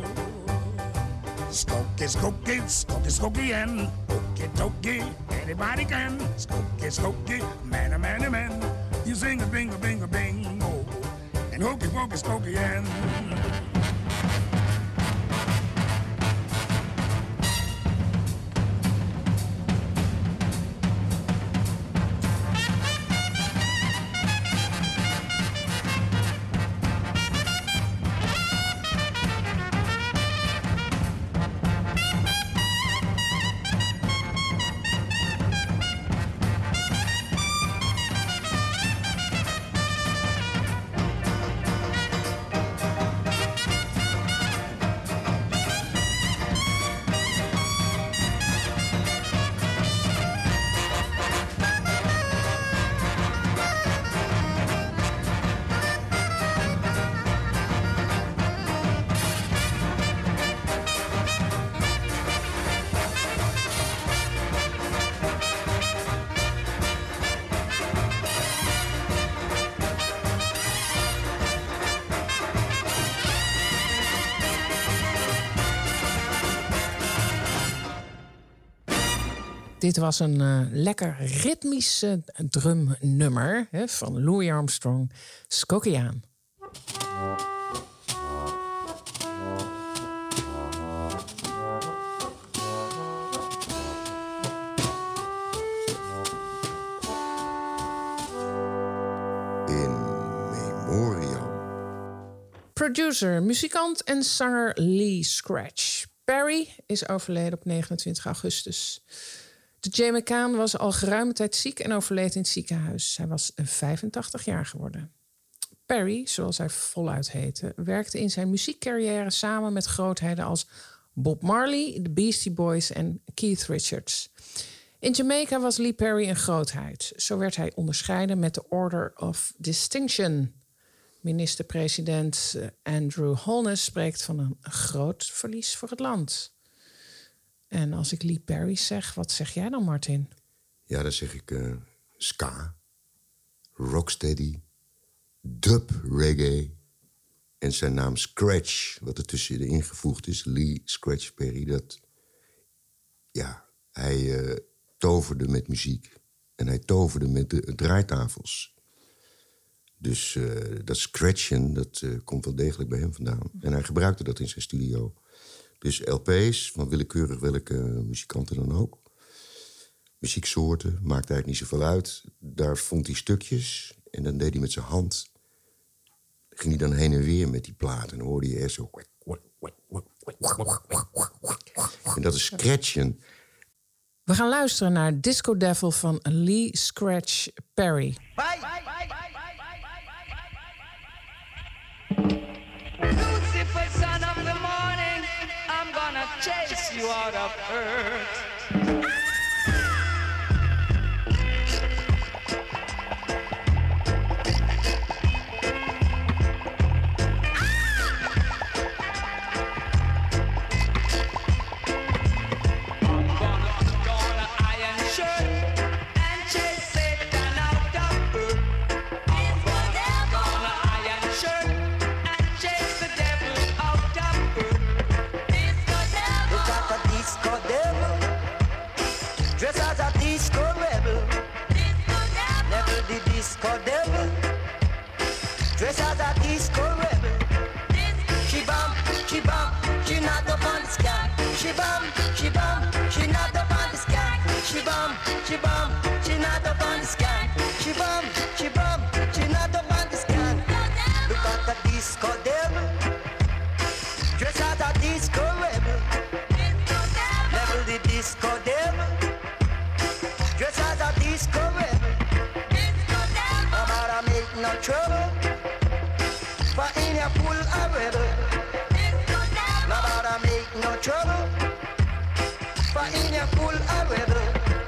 Skokie, skokie, skokie, skokie, and okie dokie, anybody can. Skokie, skokie, man, a man, a man. You sing a bingo, bingo, bingo, and hokey pokey, skokie, and Dit was een uh, lekker ritmisch uh, drumnummer hè, van Louis Armstrong, Skokiaan. In memoriam. Producer, muzikant en zanger Lee Scratch Perry is overleden op negenentwintig augustus. De Jamaican was al geruime tijd ziek en overleed in het ziekenhuis. Hij was vijfentachtig jaar geworden. Perry, zoals hij voluit heette, werkte in zijn muziekcarrière samen met grootheden als Bob Marley, de Beastie Boys en Keith Richards. In Jamaica was Lee Perry een grootheid. Zo werd hij onderscheiden met de Order of Distinction. Minister-president Andrew Holness spreekt van een groot verlies voor het land. En als ik Lee Perry zeg, wat zeg jij dan, Martin? Ja, dan zeg ik uh, ska, rocksteady, dub reggae en zijn naam Scratch, wat er tussenin ingevoegd is, Lee Scratch Perry, dat, ja, hij uh, toverde met muziek en hij toverde met de draaitafels. Dus uh, dat scratchen, dat uh, komt wel degelijk bij hem vandaan. En hij gebruikte dat in zijn studio. Dus L P's van willekeurig welke muzikanten dan ook. Muzieksoorten, maakt eigenlijk niet zoveel uit. Daar vond hij stukjes en dan deed hij met zijn hand. Ging hij dan heen en weer met die plaat en dan hoorde je eerst zo. En dat is scratchen. We gaan luisteren naar Disco Devil van Lee Scratch Perry. Lucifer, son of the morning, I'm gonna chase you out of earth. Dress as a disco rebel. She bum, she bum, she not up on the sky. She bum, she bum, she not up on the sky. She bum, she bum, she not up on the sky. She bum, she bum, she not up on the sky. Look at the disco devil. Dress as a disco rebel. Level the disco devil. Dress as a disco rebel. I'm about to make no trouble. For in your pool a rebel. Nobody make no trouble. For in your pool a rebel.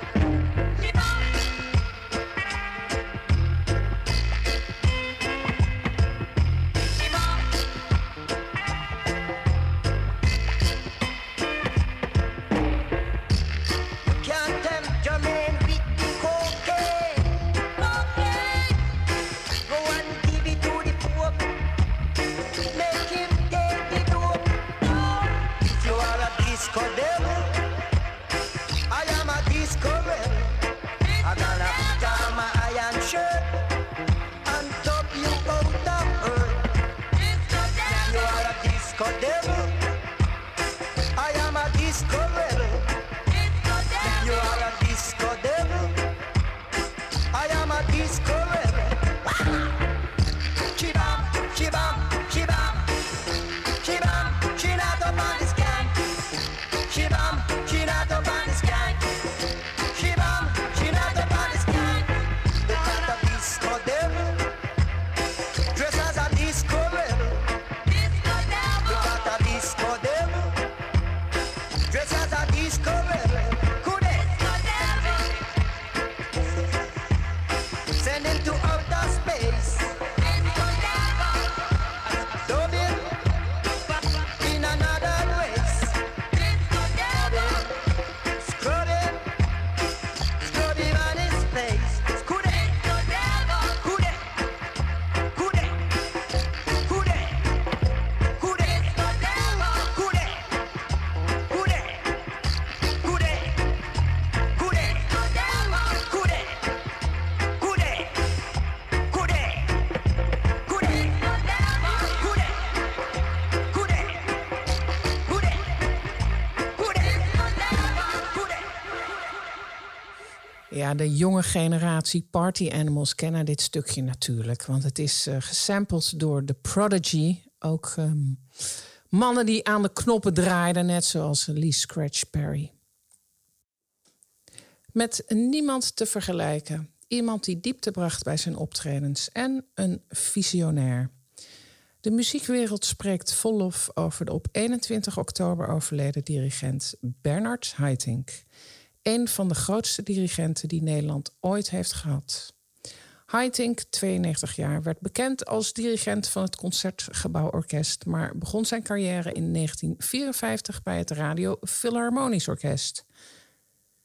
Can't tempt your man with cocaine. Go and give it to the poor. Make him take the dope. If you are a disco devil, I am a disco rebel. I gotta put on my iron shirt and top you out of earth. If you are a disco devil, I am a disco rebel. If you are a disco devil, I am a disco rebel. Chibam, chibam, chibam, chibam, she not up on the sky. Chibam, she not up on the sky. Chibam, she not up on the sky. They got a disco devil, dress as a disco rebel. They got a disco devil, dress as a disco rebel. Could it? Send him to outer space. Dubbing in another race. Scrubbing, scrubbing on his face. Could it? Could it? Could it? Could it? Could it? Could it? Could it? Could it? Could it? Could it? Could it? Could it? Could it? Could it? Could it? Could it? Could it? Could it? Could it? Ja, de jonge generatie Party Animals kennen dit stukje natuurlijk. Want het is uh, gesampled door The Prodigy. Ook um, mannen die aan de knoppen draaiden, net zoals Lee Scratch Perry. Met niemand te vergelijken. Iemand die diepte bracht bij zijn optredens. En een visionair. De muziekwereld spreekt vol lof over de op eenentwintig oktober overleden dirigent Bernard Haitink. Een van de grootste dirigenten die Nederland ooit heeft gehad. Haitink, tweeënnegentig jaar, werd bekend als dirigent van het Concertgebouworkest, maar begon zijn carrière in negentien vierenvijftig bij het Radio Philharmonisch Orkest.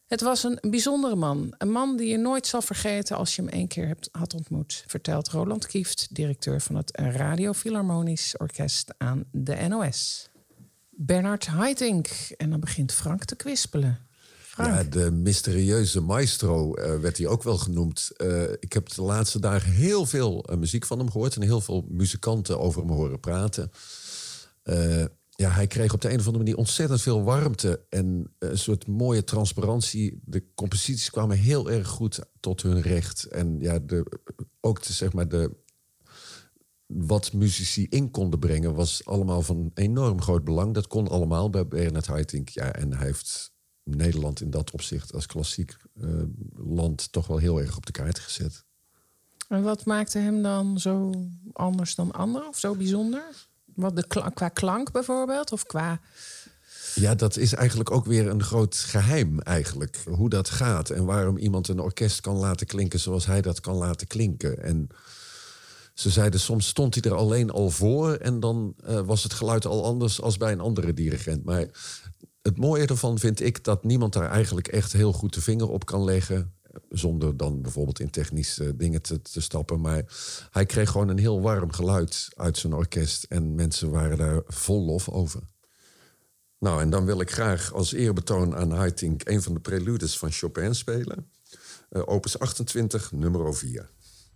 Het was een bijzondere man. Een man die je nooit zal vergeten als je hem één keer hebt, had ontmoet, vertelt Roland Kieft, directeur van het Radio Philharmonisch Orkest aan de N O S. Bernard Haitink. En dan begint Frank te kwispelen. Frank. Ja, de mysterieuze maestro uh, werd hij ook wel genoemd. Uh, ik heb de laatste dagen heel veel uh, muziek van hem gehoord en heel veel muzikanten over hem horen praten. Uh, ja, hij kreeg op de een of andere manier ontzettend veel warmte en een soort mooie transparantie. De composities kwamen heel erg goed tot hun recht. En ja, de, ook de, zeg maar de, wat muzici in konden brengen was allemaal van enorm groot belang. Dat kon allemaal bij Bernard Haitink. Ja, en hij heeft Nederland in dat opzicht als klassiek uh, land toch wel heel erg op de kaart gezet. En wat maakte hem dan zo anders dan anderen of zo bijzonder? Wat de kla- qua klank bijvoorbeeld? Of qua... Ja, dat is eigenlijk ook weer een groot geheim eigenlijk. Hoe dat gaat en waarom iemand een orkest kan laten klinken zoals hij dat kan laten klinken. En ze zeiden soms stond hij er alleen al voor en dan uh, was het geluid al anders als bij een andere dirigent. Maar het mooie ervan vind ik dat niemand daar eigenlijk echt heel goed de vinger op kan leggen. Zonder dan bijvoorbeeld in technische dingen te, te stappen. Maar hij kreeg gewoon een heel warm geluid uit zijn orkest. En mensen waren daar vol lof over. Nou, en dan wil ik graag als eerbetoon aan Haitink een van de preludes van Chopin spelen. Uh, opus achtentwintig, nummer vier.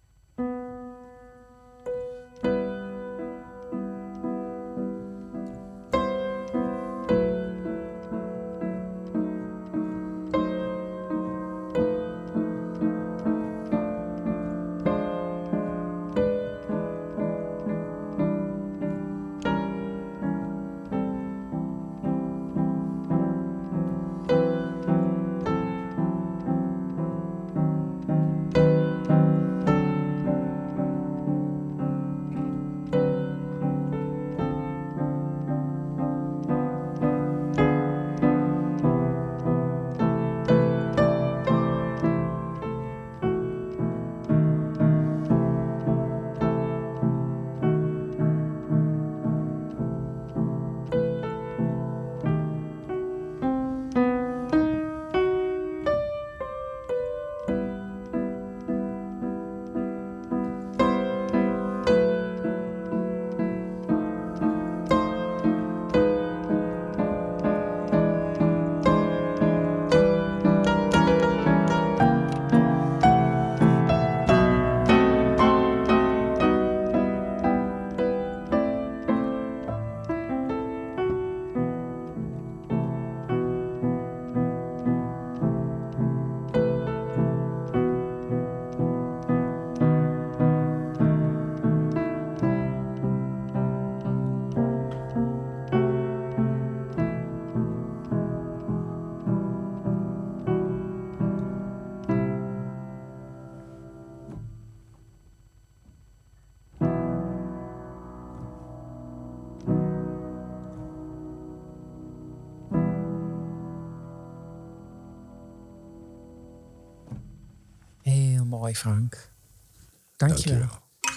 Mooi, Frank. Dank je wel.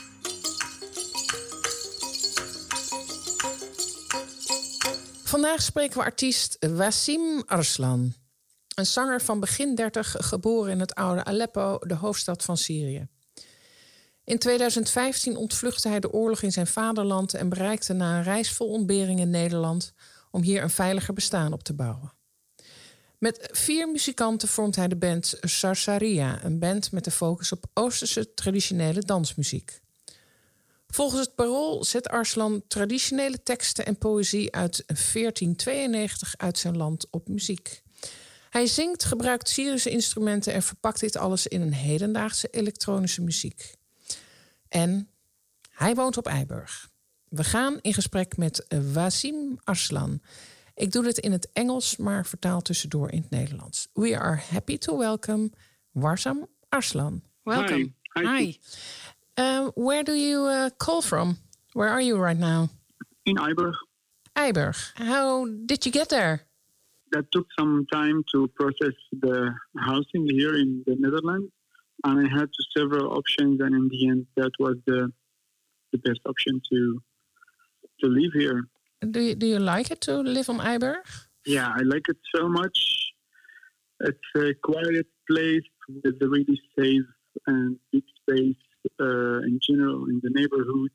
Vandaag spreken we artiest Wassim Arslan. Een zanger van begin dertig, geboren in het oude Aleppo, de hoofdstad van Syrië. In tweeduizend vijftien ontvluchtte hij de oorlog in zijn vaderland en bereikte na een reis vol ontberingen Nederland om hier een veiliger bestaan op te bouwen. Met vier muzikanten vormt hij de band Sarsaria, een band met de focus op Oosterse traditionele dansmuziek. Volgens het Parool zet Arslan traditionele teksten en poëzie uit veertien tweeënnegentig uit zijn land op muziek. Hij zingt, gebruikt Syrische instrumenten en verpakt dit alles in een hedendaagse elektronische muziek. En hij woont op Eiburg. We gaan in gesprek met Wassim Arslan. Ik doe dit in het Engels, maar vertaal tussendoor in het Nederlands. We are happy to welcome Wassim Arslan. Welcome. Hi. Hi. Hi. Uh, where do you uh, call from? Where are you right now? In Eiburg. Eiburg. How did you get there? That took some time to process the housing here in the Netherlands. And I had several options, and in the end, that was the the best option to to live here. Do you, do you like it to live on Eiburg? Yeah, I like it so much. It's a quiet place with a really safe and big space uh, in general in the neighborhood.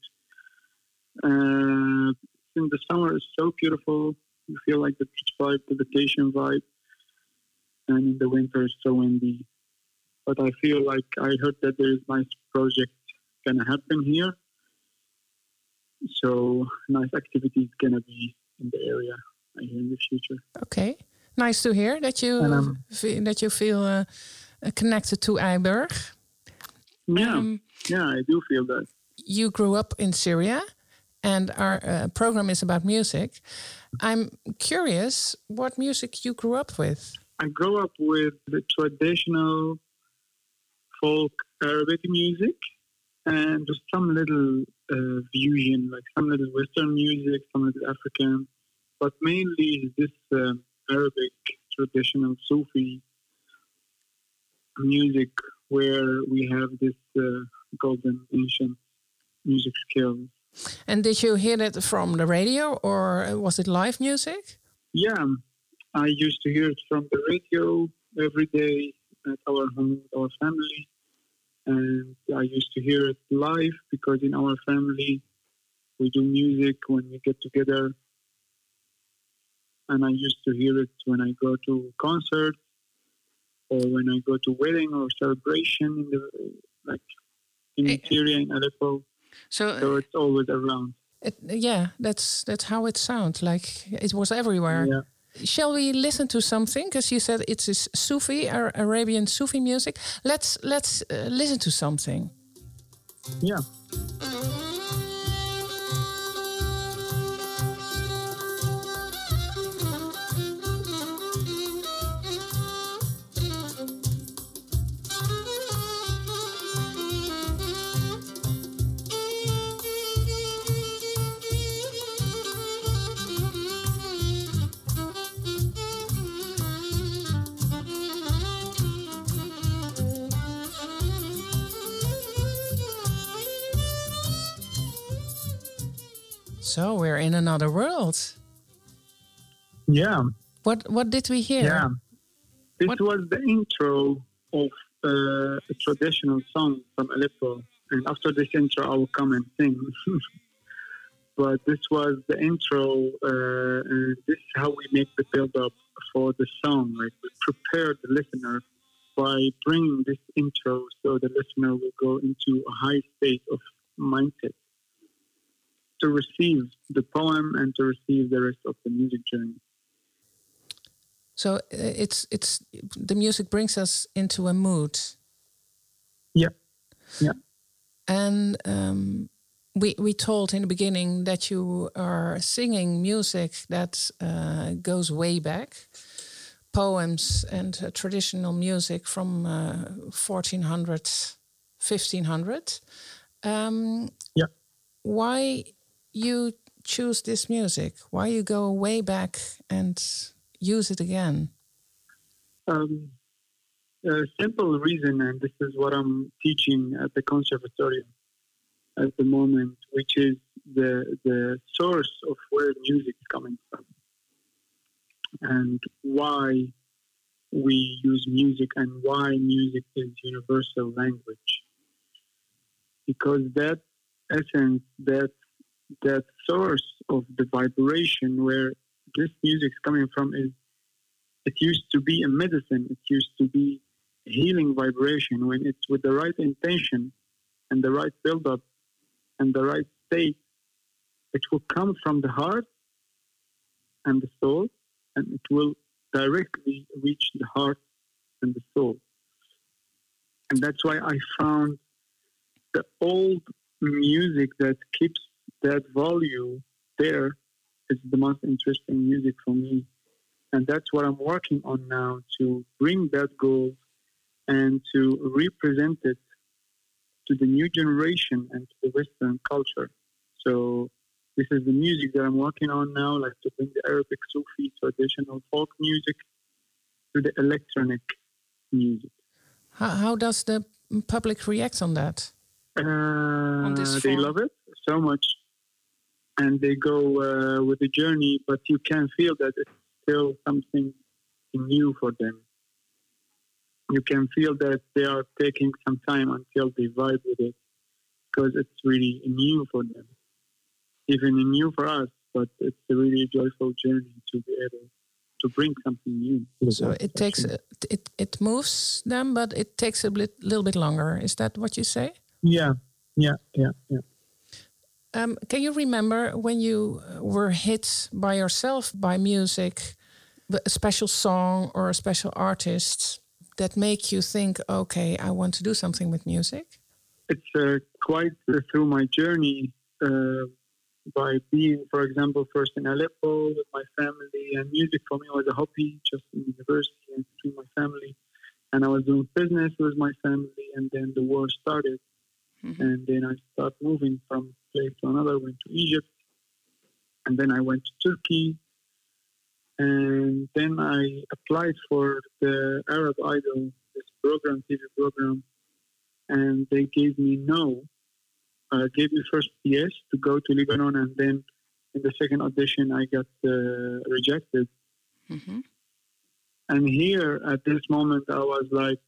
Uh, in the summer, it's so beautiful. You feel like the beach vibe, the vacation vibe. And in the winter, it's so windy. But I feel like I heard that there is a nice project gonna happen here. So nice activities gonna be in the area in the future. Okay, nice to hear that you um, fe- that you feel uh, connected to Eiburg. Yeah, Um, yeah, I do feel that. You grew up in Syria, and our uh, program is about music. I'm curious what music you grew up with. I grew up with the traditional folk Arabic music and just some little uh, fusion, like some little Western music, some little African, but mainly this um, Arabic traditional Sufi music where we have this uh, golden ancient music skills. And did you hear that from the radio, or was it live music? Yeah, I used to hear it from the radio every day at our home with our family. And I used to hear it live because in our family we do music when we get together. And I used to hear it when I go to concerts or when I go to wedding or celebration in the like in Syria, in Aleppo. So, so it's always around. It, yeah, that's that's how it sounds. Like it was everywhere. Yeah. Shall we listen to something? Because you said it is Sufi, Ar- Arabian Sufi music. Let's let's uh, listen to something. Yeah. So we're in another world. Yeah. What what did we hear? Yeah. This What? was the intro of uh, a traditional song from Aleppo. And after this intro, I will come and sing. But this was the intro, uh, and this is how we make the build-up for the song. Like we prepare the listener by bringing this intro so the listener will go into a high state of mindset to receive the poem and to receive the rest of the music journey. So uh, it's it's the music brings us into a mood. Yeah, yeah. And um, we we told in the beginning that you are singing music that uh, goes way back, poems and uh, traditional music from uh, fourteen hundred, fifteen hundred. Um, yeah. Why you choose this music? Why you go way back and use it again? Um, a simple reason, and this is what I'm teaching at the conservatorium at the moment, which is the the source of where music is coming from and why we use music and why music is universal language. Because that essence, that that source of the vibration where this music is coming from is, it used to be a medicine. It used to be a healing vibration when it's with the right intention and the right build-up and the right state. It will come from the heart and the soul, and it will directly reach the heart and the soul. And that's why I found the old music that keeps that value there is the most interesting music for me. And that's what I'm working on now, to bring that goal and to represent it to the new generation and to the Western culture. So this is the music that I'm working on now, like to bring the Arabic Sufi traditional folk music to the electronic music. How, how does the public react on that? Uh, on this they form? love it so much. And they go uh, with the journey, but you can feel that it's still something new for them. you can feel that they are taking some time until they vibe with it, because it's really new for them, even new for us. But it's a really joyful journey to be able to bring something new. So it takes a, it it moves them, but it takes a bit, little bit longer. Is that what you say? Yeah, yeah, yeah, yeah. Um, can you remember when you were hit by yourself by music, a special song or a special artist that make you think, okay, I want to do something with music? It's uh, quite uh, through my journey uh, by being, for example, first in Aleppo with my family, and music for me was a hobby just in university and between my family. And I was doing business with my family, and then the war started. Mm-hmm. And then I started moving from place to another, went to Egypt, and then I went to Turkey. And then I applied for the Arab Idol, this program, T V program, and they gave me no. Uh, gave me first yes to go to Lebanon, and then in the second audition I got uh, rejected. Mm-hmm. And here at this moment I was like,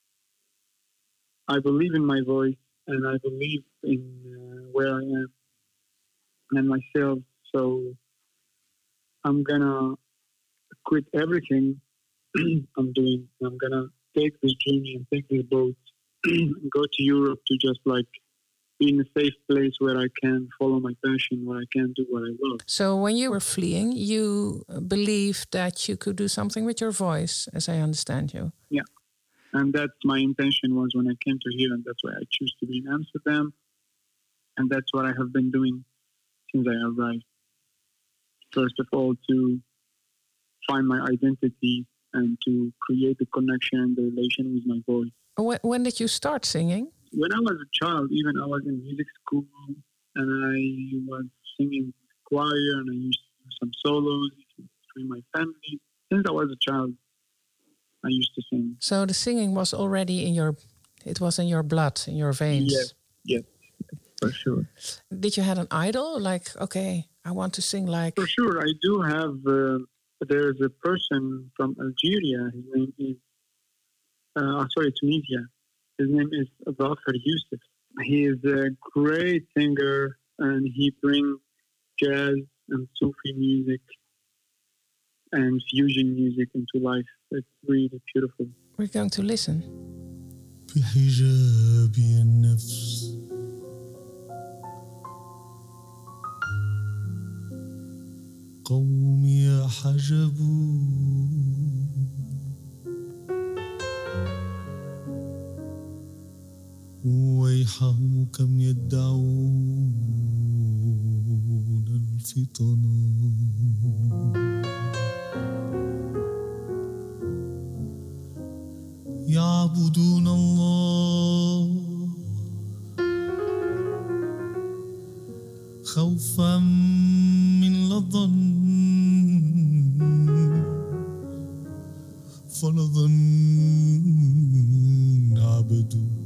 I believe in my voice, and I believe in uh, where I am and myself. So I'm gonna quit everything I'm doing. I'm gonna take this journey and take this boat and go to Europe to just like be in a safe place where I can follow my passion, where I can do what I love. So when you were fleeing, you believed that you could do something with your voice, as I understand you. Yeah. And that's my intention was when I came to here, and that's why I choose to be in Amsterdam. And that's what I have been doing since I arrived. First of all, to find my identity and to create the connection, the relation with my voice. When, when did you start singing? When I was a child, even I was in music school, and I was singing choir, and I used to do some solos between my family. Since I was a child, I used to sing. So the singing was already in your, it was in your blood, in your veins. Yes, yes, for sure. Did you have an idol? Like, okay, I want to sing like... For sure, I do have, uh, there's a person from Algeria, his name is, uh, sorry, Tunisia. His name is Dhafar Youssef. He is a great singer, and he brings jazz and Sufi music and fusion music into life. It's really beautiful. We're going to listen. بحجابي النفس قومي حجبوا ويحهم كم يدعون الفطن يعبدون الله خوفا من لظن فلظن عبدوا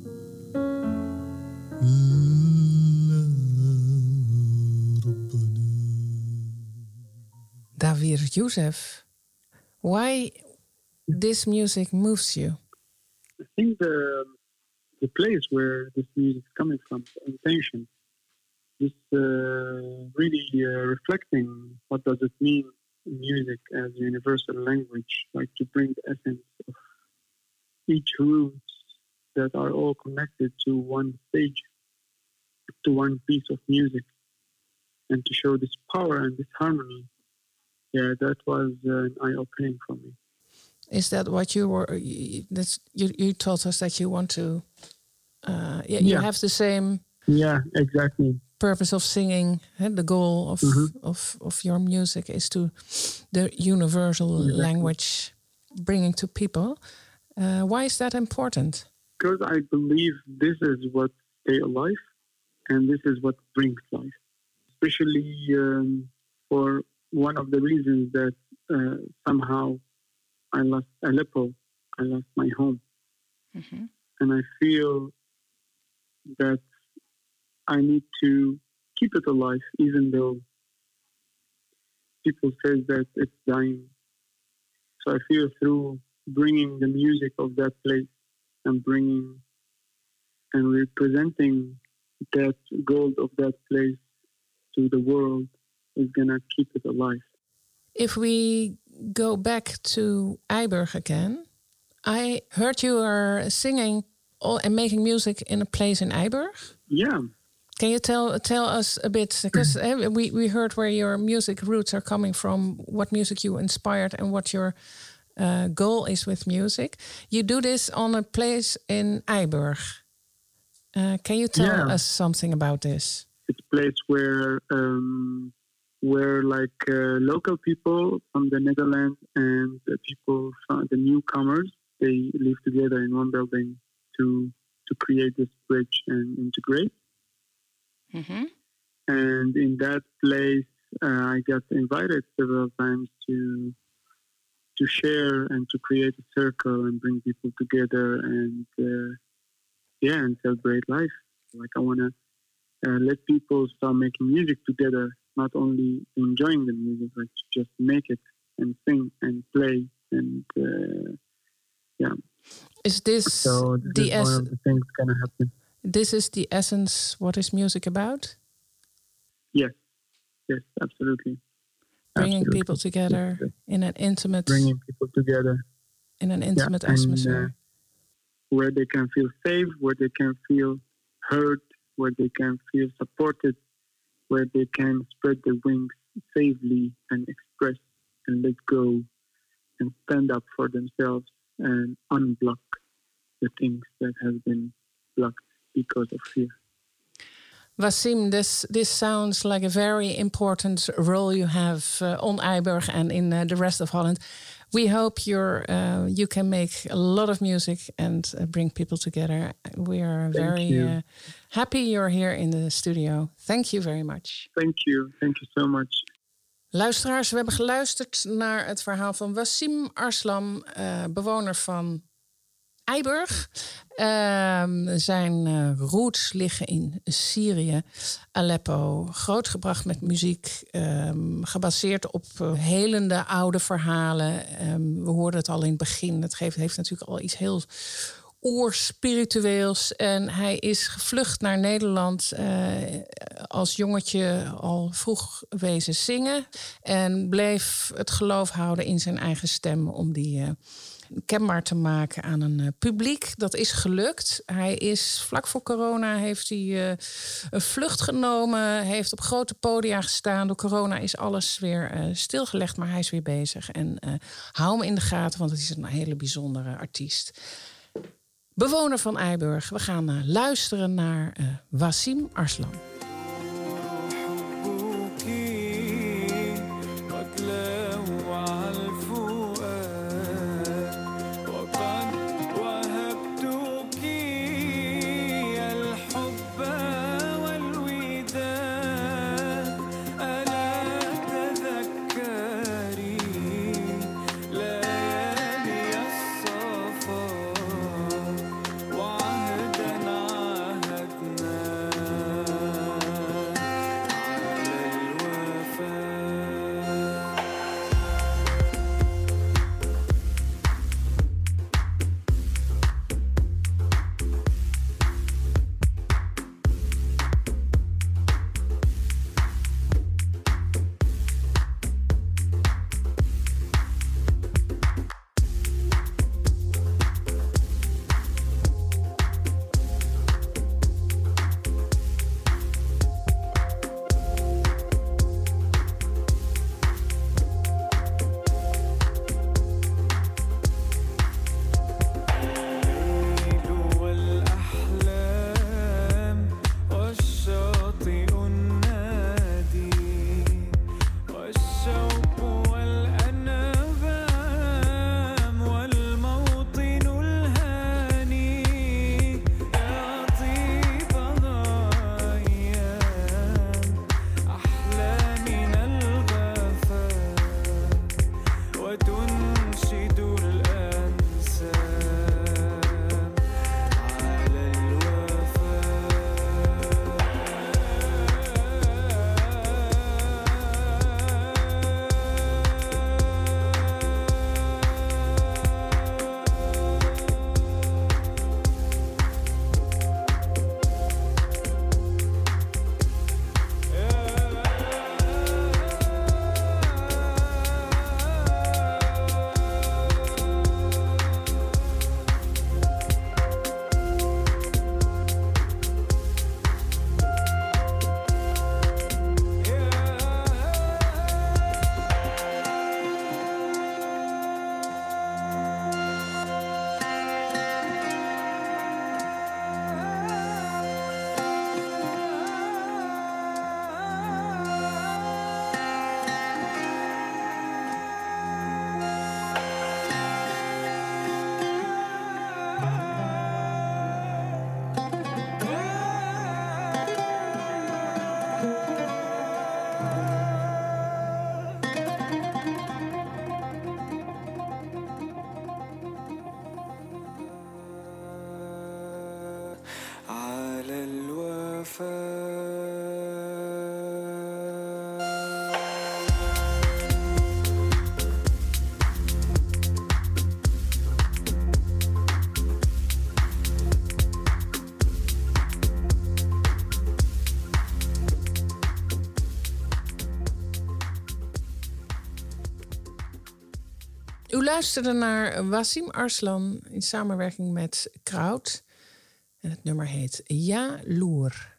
Dhafar Youssef, why this music moves you? I think the the place where this music is coming from, the intention, is uh, really uh, reflecting what does it mean in music as a universal language, like to bring the essence of each roots that are all connected to one stage, to one piece of music, and to show this power and this harmony. Yeah, that was uh, an eye-opening for me. Is that what you were? That's you. You told us that you want to. Uh, yeah, you Yeah. have the same Yeah, exactly. purpose of singing. And the goal of Mhm. of of your music is to the universal Exactly. language, bringing to people. Uh, why is that important? Because I believe this is what stay alive, and this is what brings life. Especially um, for one of the reasons that uh, somehow I lost Aleppo, I lost my home. Mm-hmm. And I feel that I need to keep it alive, even though people say that it's dying. So I feel through bringing the music of that place and bringing and representing that gold of that place to the world is gonna keep it alive. If we go back to Eiburg again, I heard you are singing and making music in a place in Eiburg. Yeah. Can you tell tell us a bit? Because we, we heard where your music roots are coming from, what music you inspired, and what your uh, goal is with music. You do this on a place in Eiburg. Uh, can you tell yeah. us something about this? It's a place where um, where like uh, local people from the Netherlands and the people from the newcomers, they live together in one building to to create this bridge and integrate. Mm-hmm. And in that place, uh, I got invited several times to to share and to create a circle and bring people together and uh, yeah, and celebrate life. Like I want to uh, let people start making music together, not only enjoying the music, like just make it and sing and play and uh, yeah. Is this so this the is one of the things gonna happen? This is the essence. What is music about? Yes, yes, absolutely. Bringing absolutely. people together yes. in an intimate. Bringing people together in an intimate yeah, atmosphere, and, uh, where they can feel safe, where they can feel heard, where they can feel supported, where they can spread their wings safely and express and let go and stand up for themselves and unblock the things that have been blocked because of fear. Wasim, this this sounds like a very important role you have uh, on Eiburg and in uh, the rest of Holland. We hope you're uh, you can make a lot of music and uh, bring people together. We are Thank very you. uh, happy you're here in the studio. Thank you very much. Thank you. Thank you so much. Luisteraars, we hebben geluisterd naar het verhaal van Wasim Arslan, uh, bewoner van Eiburg. Uh, zijn uh, roots liggen in Syrië, Aleppo. Grootgebracht met muziek, um, gebaseerd op uh, helende oude verhalen. Um, we hoorden het al in het begin. Het geeft, heeft natuurlijk al iets heel oerspiritueels. En hij is gevlucht naar Nederland uh, als jongetje al vroeg wezen zingen. En bleef het geloof houden in zijn eigen stem om die Uh, kenbaar te maken aan een uh, publiek. Dat is gelukt. Hij is vlak voor corona heeft hij uh, een vlucht genomen, heeft op grote podia gestaan. Door corona is alles weer uh, stilgelegd, maar hij is weer bezig. En uh, hou hem in de gaten, want het is een hele bijzondere artiest. Bewoner van Eiburg. We gaan uh, luisteren naar uh, Wasim Arslan. وعهدا عاهدناه U luisterde naar Wasim Arslan in samenwerking met Kraut. En het nummer heet Ja Loer.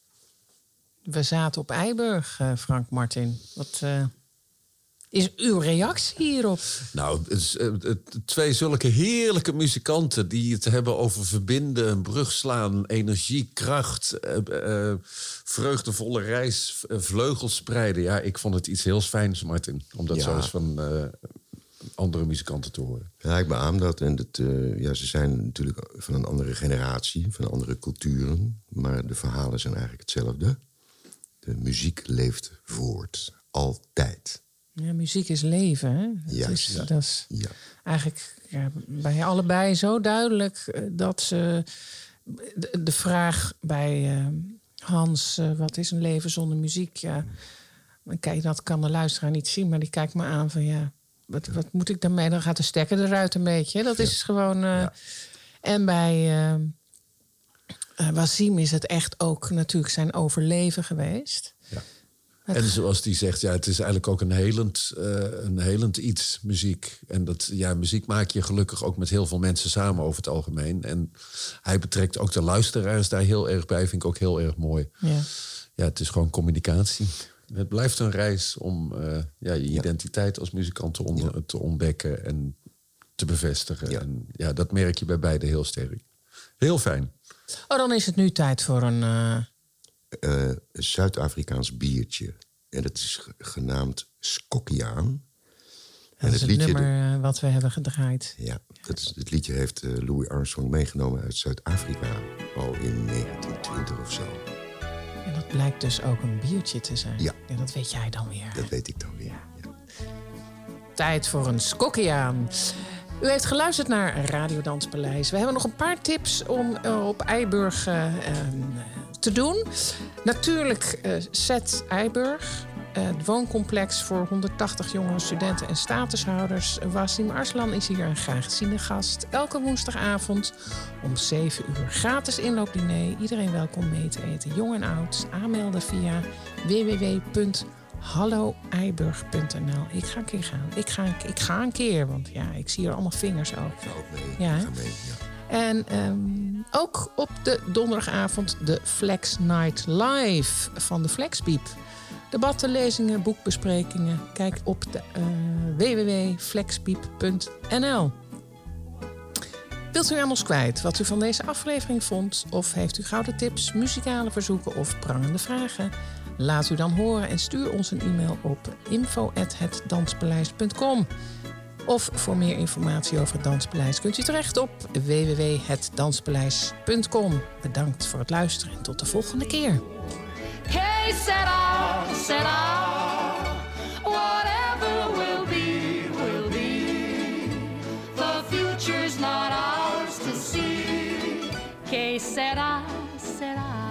We zaten op Eiburg, uh, Frank Martin. Wat uh, is uw reactie hierop? Nou, het is, uh, het, twee zulke heerlijke muzikanten die het hebben over verbinden, een brug slaan, energie, kracht, uh, uh, vreugdevolle reis, uh, vleugels spreiden. Ja, ik vond het iets heel fijns, Martin, om dat Ja. zo eens van uh, andere muzikanten te horen. Ja, ik beaam dat. En dat, uh, ja, ze zijn natuurlijk van een andere generatie, van andere culturen. Maar de verhalen zijn eigenlijk hetzelfde. De muziek leeft voort. Altijd. Ja, muziek is leven, hè? Het Juist, is, ja. Dat is Ja. eigenlijk ja, bij allebei zo duidelijk uh, dat ze... De, de vraag bij uh, Hans, uh, wat is een leven zonder muziek? Ja, kijk, dat kan de luisteraar niet zien, maar die kijkt me aan van... ja, wat, wat moet ik daarmee? Dan gaat de stekker eruit een beetje. Dat is gewoon... Uh, ja. En bij... Uh, Uh, Wasim is het echt ook natuurlijk zijn overleven geweest. Ja. Het... En zoals die zegt, ja, het is eigenlijk ook een helend, uh, een helend iets, muziek. En dat, ja, muziek maak je gelukkig ook met heel veel mensen samen over het algemeen. En hij betrekt ook de luisteraars daar heel erg bij, vind ik ook heel erg mooi. Ja, ja het is gewoon communicatie. Het blijft een reis om uh, ja, je identiteit als muzikant te, onder, ja. te ontdekken en te bevestigen. Ja. En ja, dat merk je bij beide heel sterk. Heel fijn. Oh, dan is het nu tijd voor een... Uh... Uh, Zuid-Afrikaans biertje. En dat is genaamd Skokkiaan. Dat en is het, het liedje nummer de... wat we hebben gedraaid. Ja, dat is, het liedje heeft uh, Louis Armstrong meegenomen uit Zuid-Afrika. Al in negentien twintig of zo. En dat blijkt dus ook een biertje te zijn. Ja. En dat weet jij dan weer. Dat weet ik dan weer, ja. Tijd voor een Skokkiaan. U heeft geluisterd naar Radio Danspaleis. We hebben nog een paar tips om uh, op Eiburg uh, uh, te doen. Natuurlijk uh, Zet Eiburg. Uh, het wooncomplex voor honderdtachtig jonge studenten en statushouders. Wasim Arslan is hier een graag geziene gast. Elke woensdagavond om zeven uur. Gratis inloopdiner. Iedereen welkom mee te eten. Jong en oud. Aanmelden via w w w punt hallo eiburg punt n l. Ik ga een keer gaan. Ik ga, ik ga een keer, want ja, ik zie er allemaal vingers ook. Ik ga ook mee. Ja, ik ga mee, ja. En um, ook op de donderdagavond de Flex Night Live van de Flexpiep. Debatten, lezingen, boekbesprekingen. Kijk op de uh, w w w punt flexpiep punt n l. Wilt u aan ons kwijt wat u van deze aflevering vond? Of heeft u gouden tips, muzikale verzoeken of prangende vragen? Laat u dan horen en stuur ons een e-mail op info at het danspaleis punt com. Of voor meer informatie over het Danspaleis kunt u terecht op w w w punt het danspaleis punt com. Bedankt voor het luisteren en tot de volgende keer. Hey, Sarah, Sarah, whatever will be, will be. The future's not ours to see. Que sera, sera.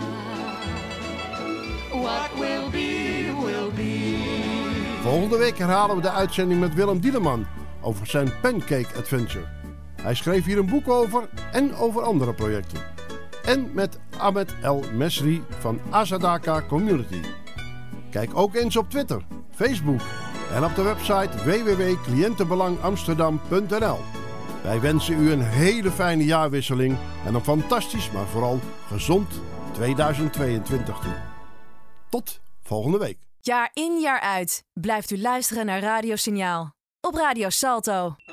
What will be, will be. Volgende week herhalen we de uitzending met Willem Dieleman over zijn Pancake Adventure. Hij schreef hier een boek over en over andere projecten. En met Ahmed El Mesri van Azadaka Community. Kijk ook eens op Twitter, Facebook en op de website w w w punt cliëntenbelang amsterdam punt n l. Wij wensen u een hele fijne jaarwisseling en een fantastisch, maar vooral gezond tweeduizend tweeëntwintig toe. Tot volgende week. Jaar in jaar uit blijft u luisteren naar Radio Signaal op Radio Salto.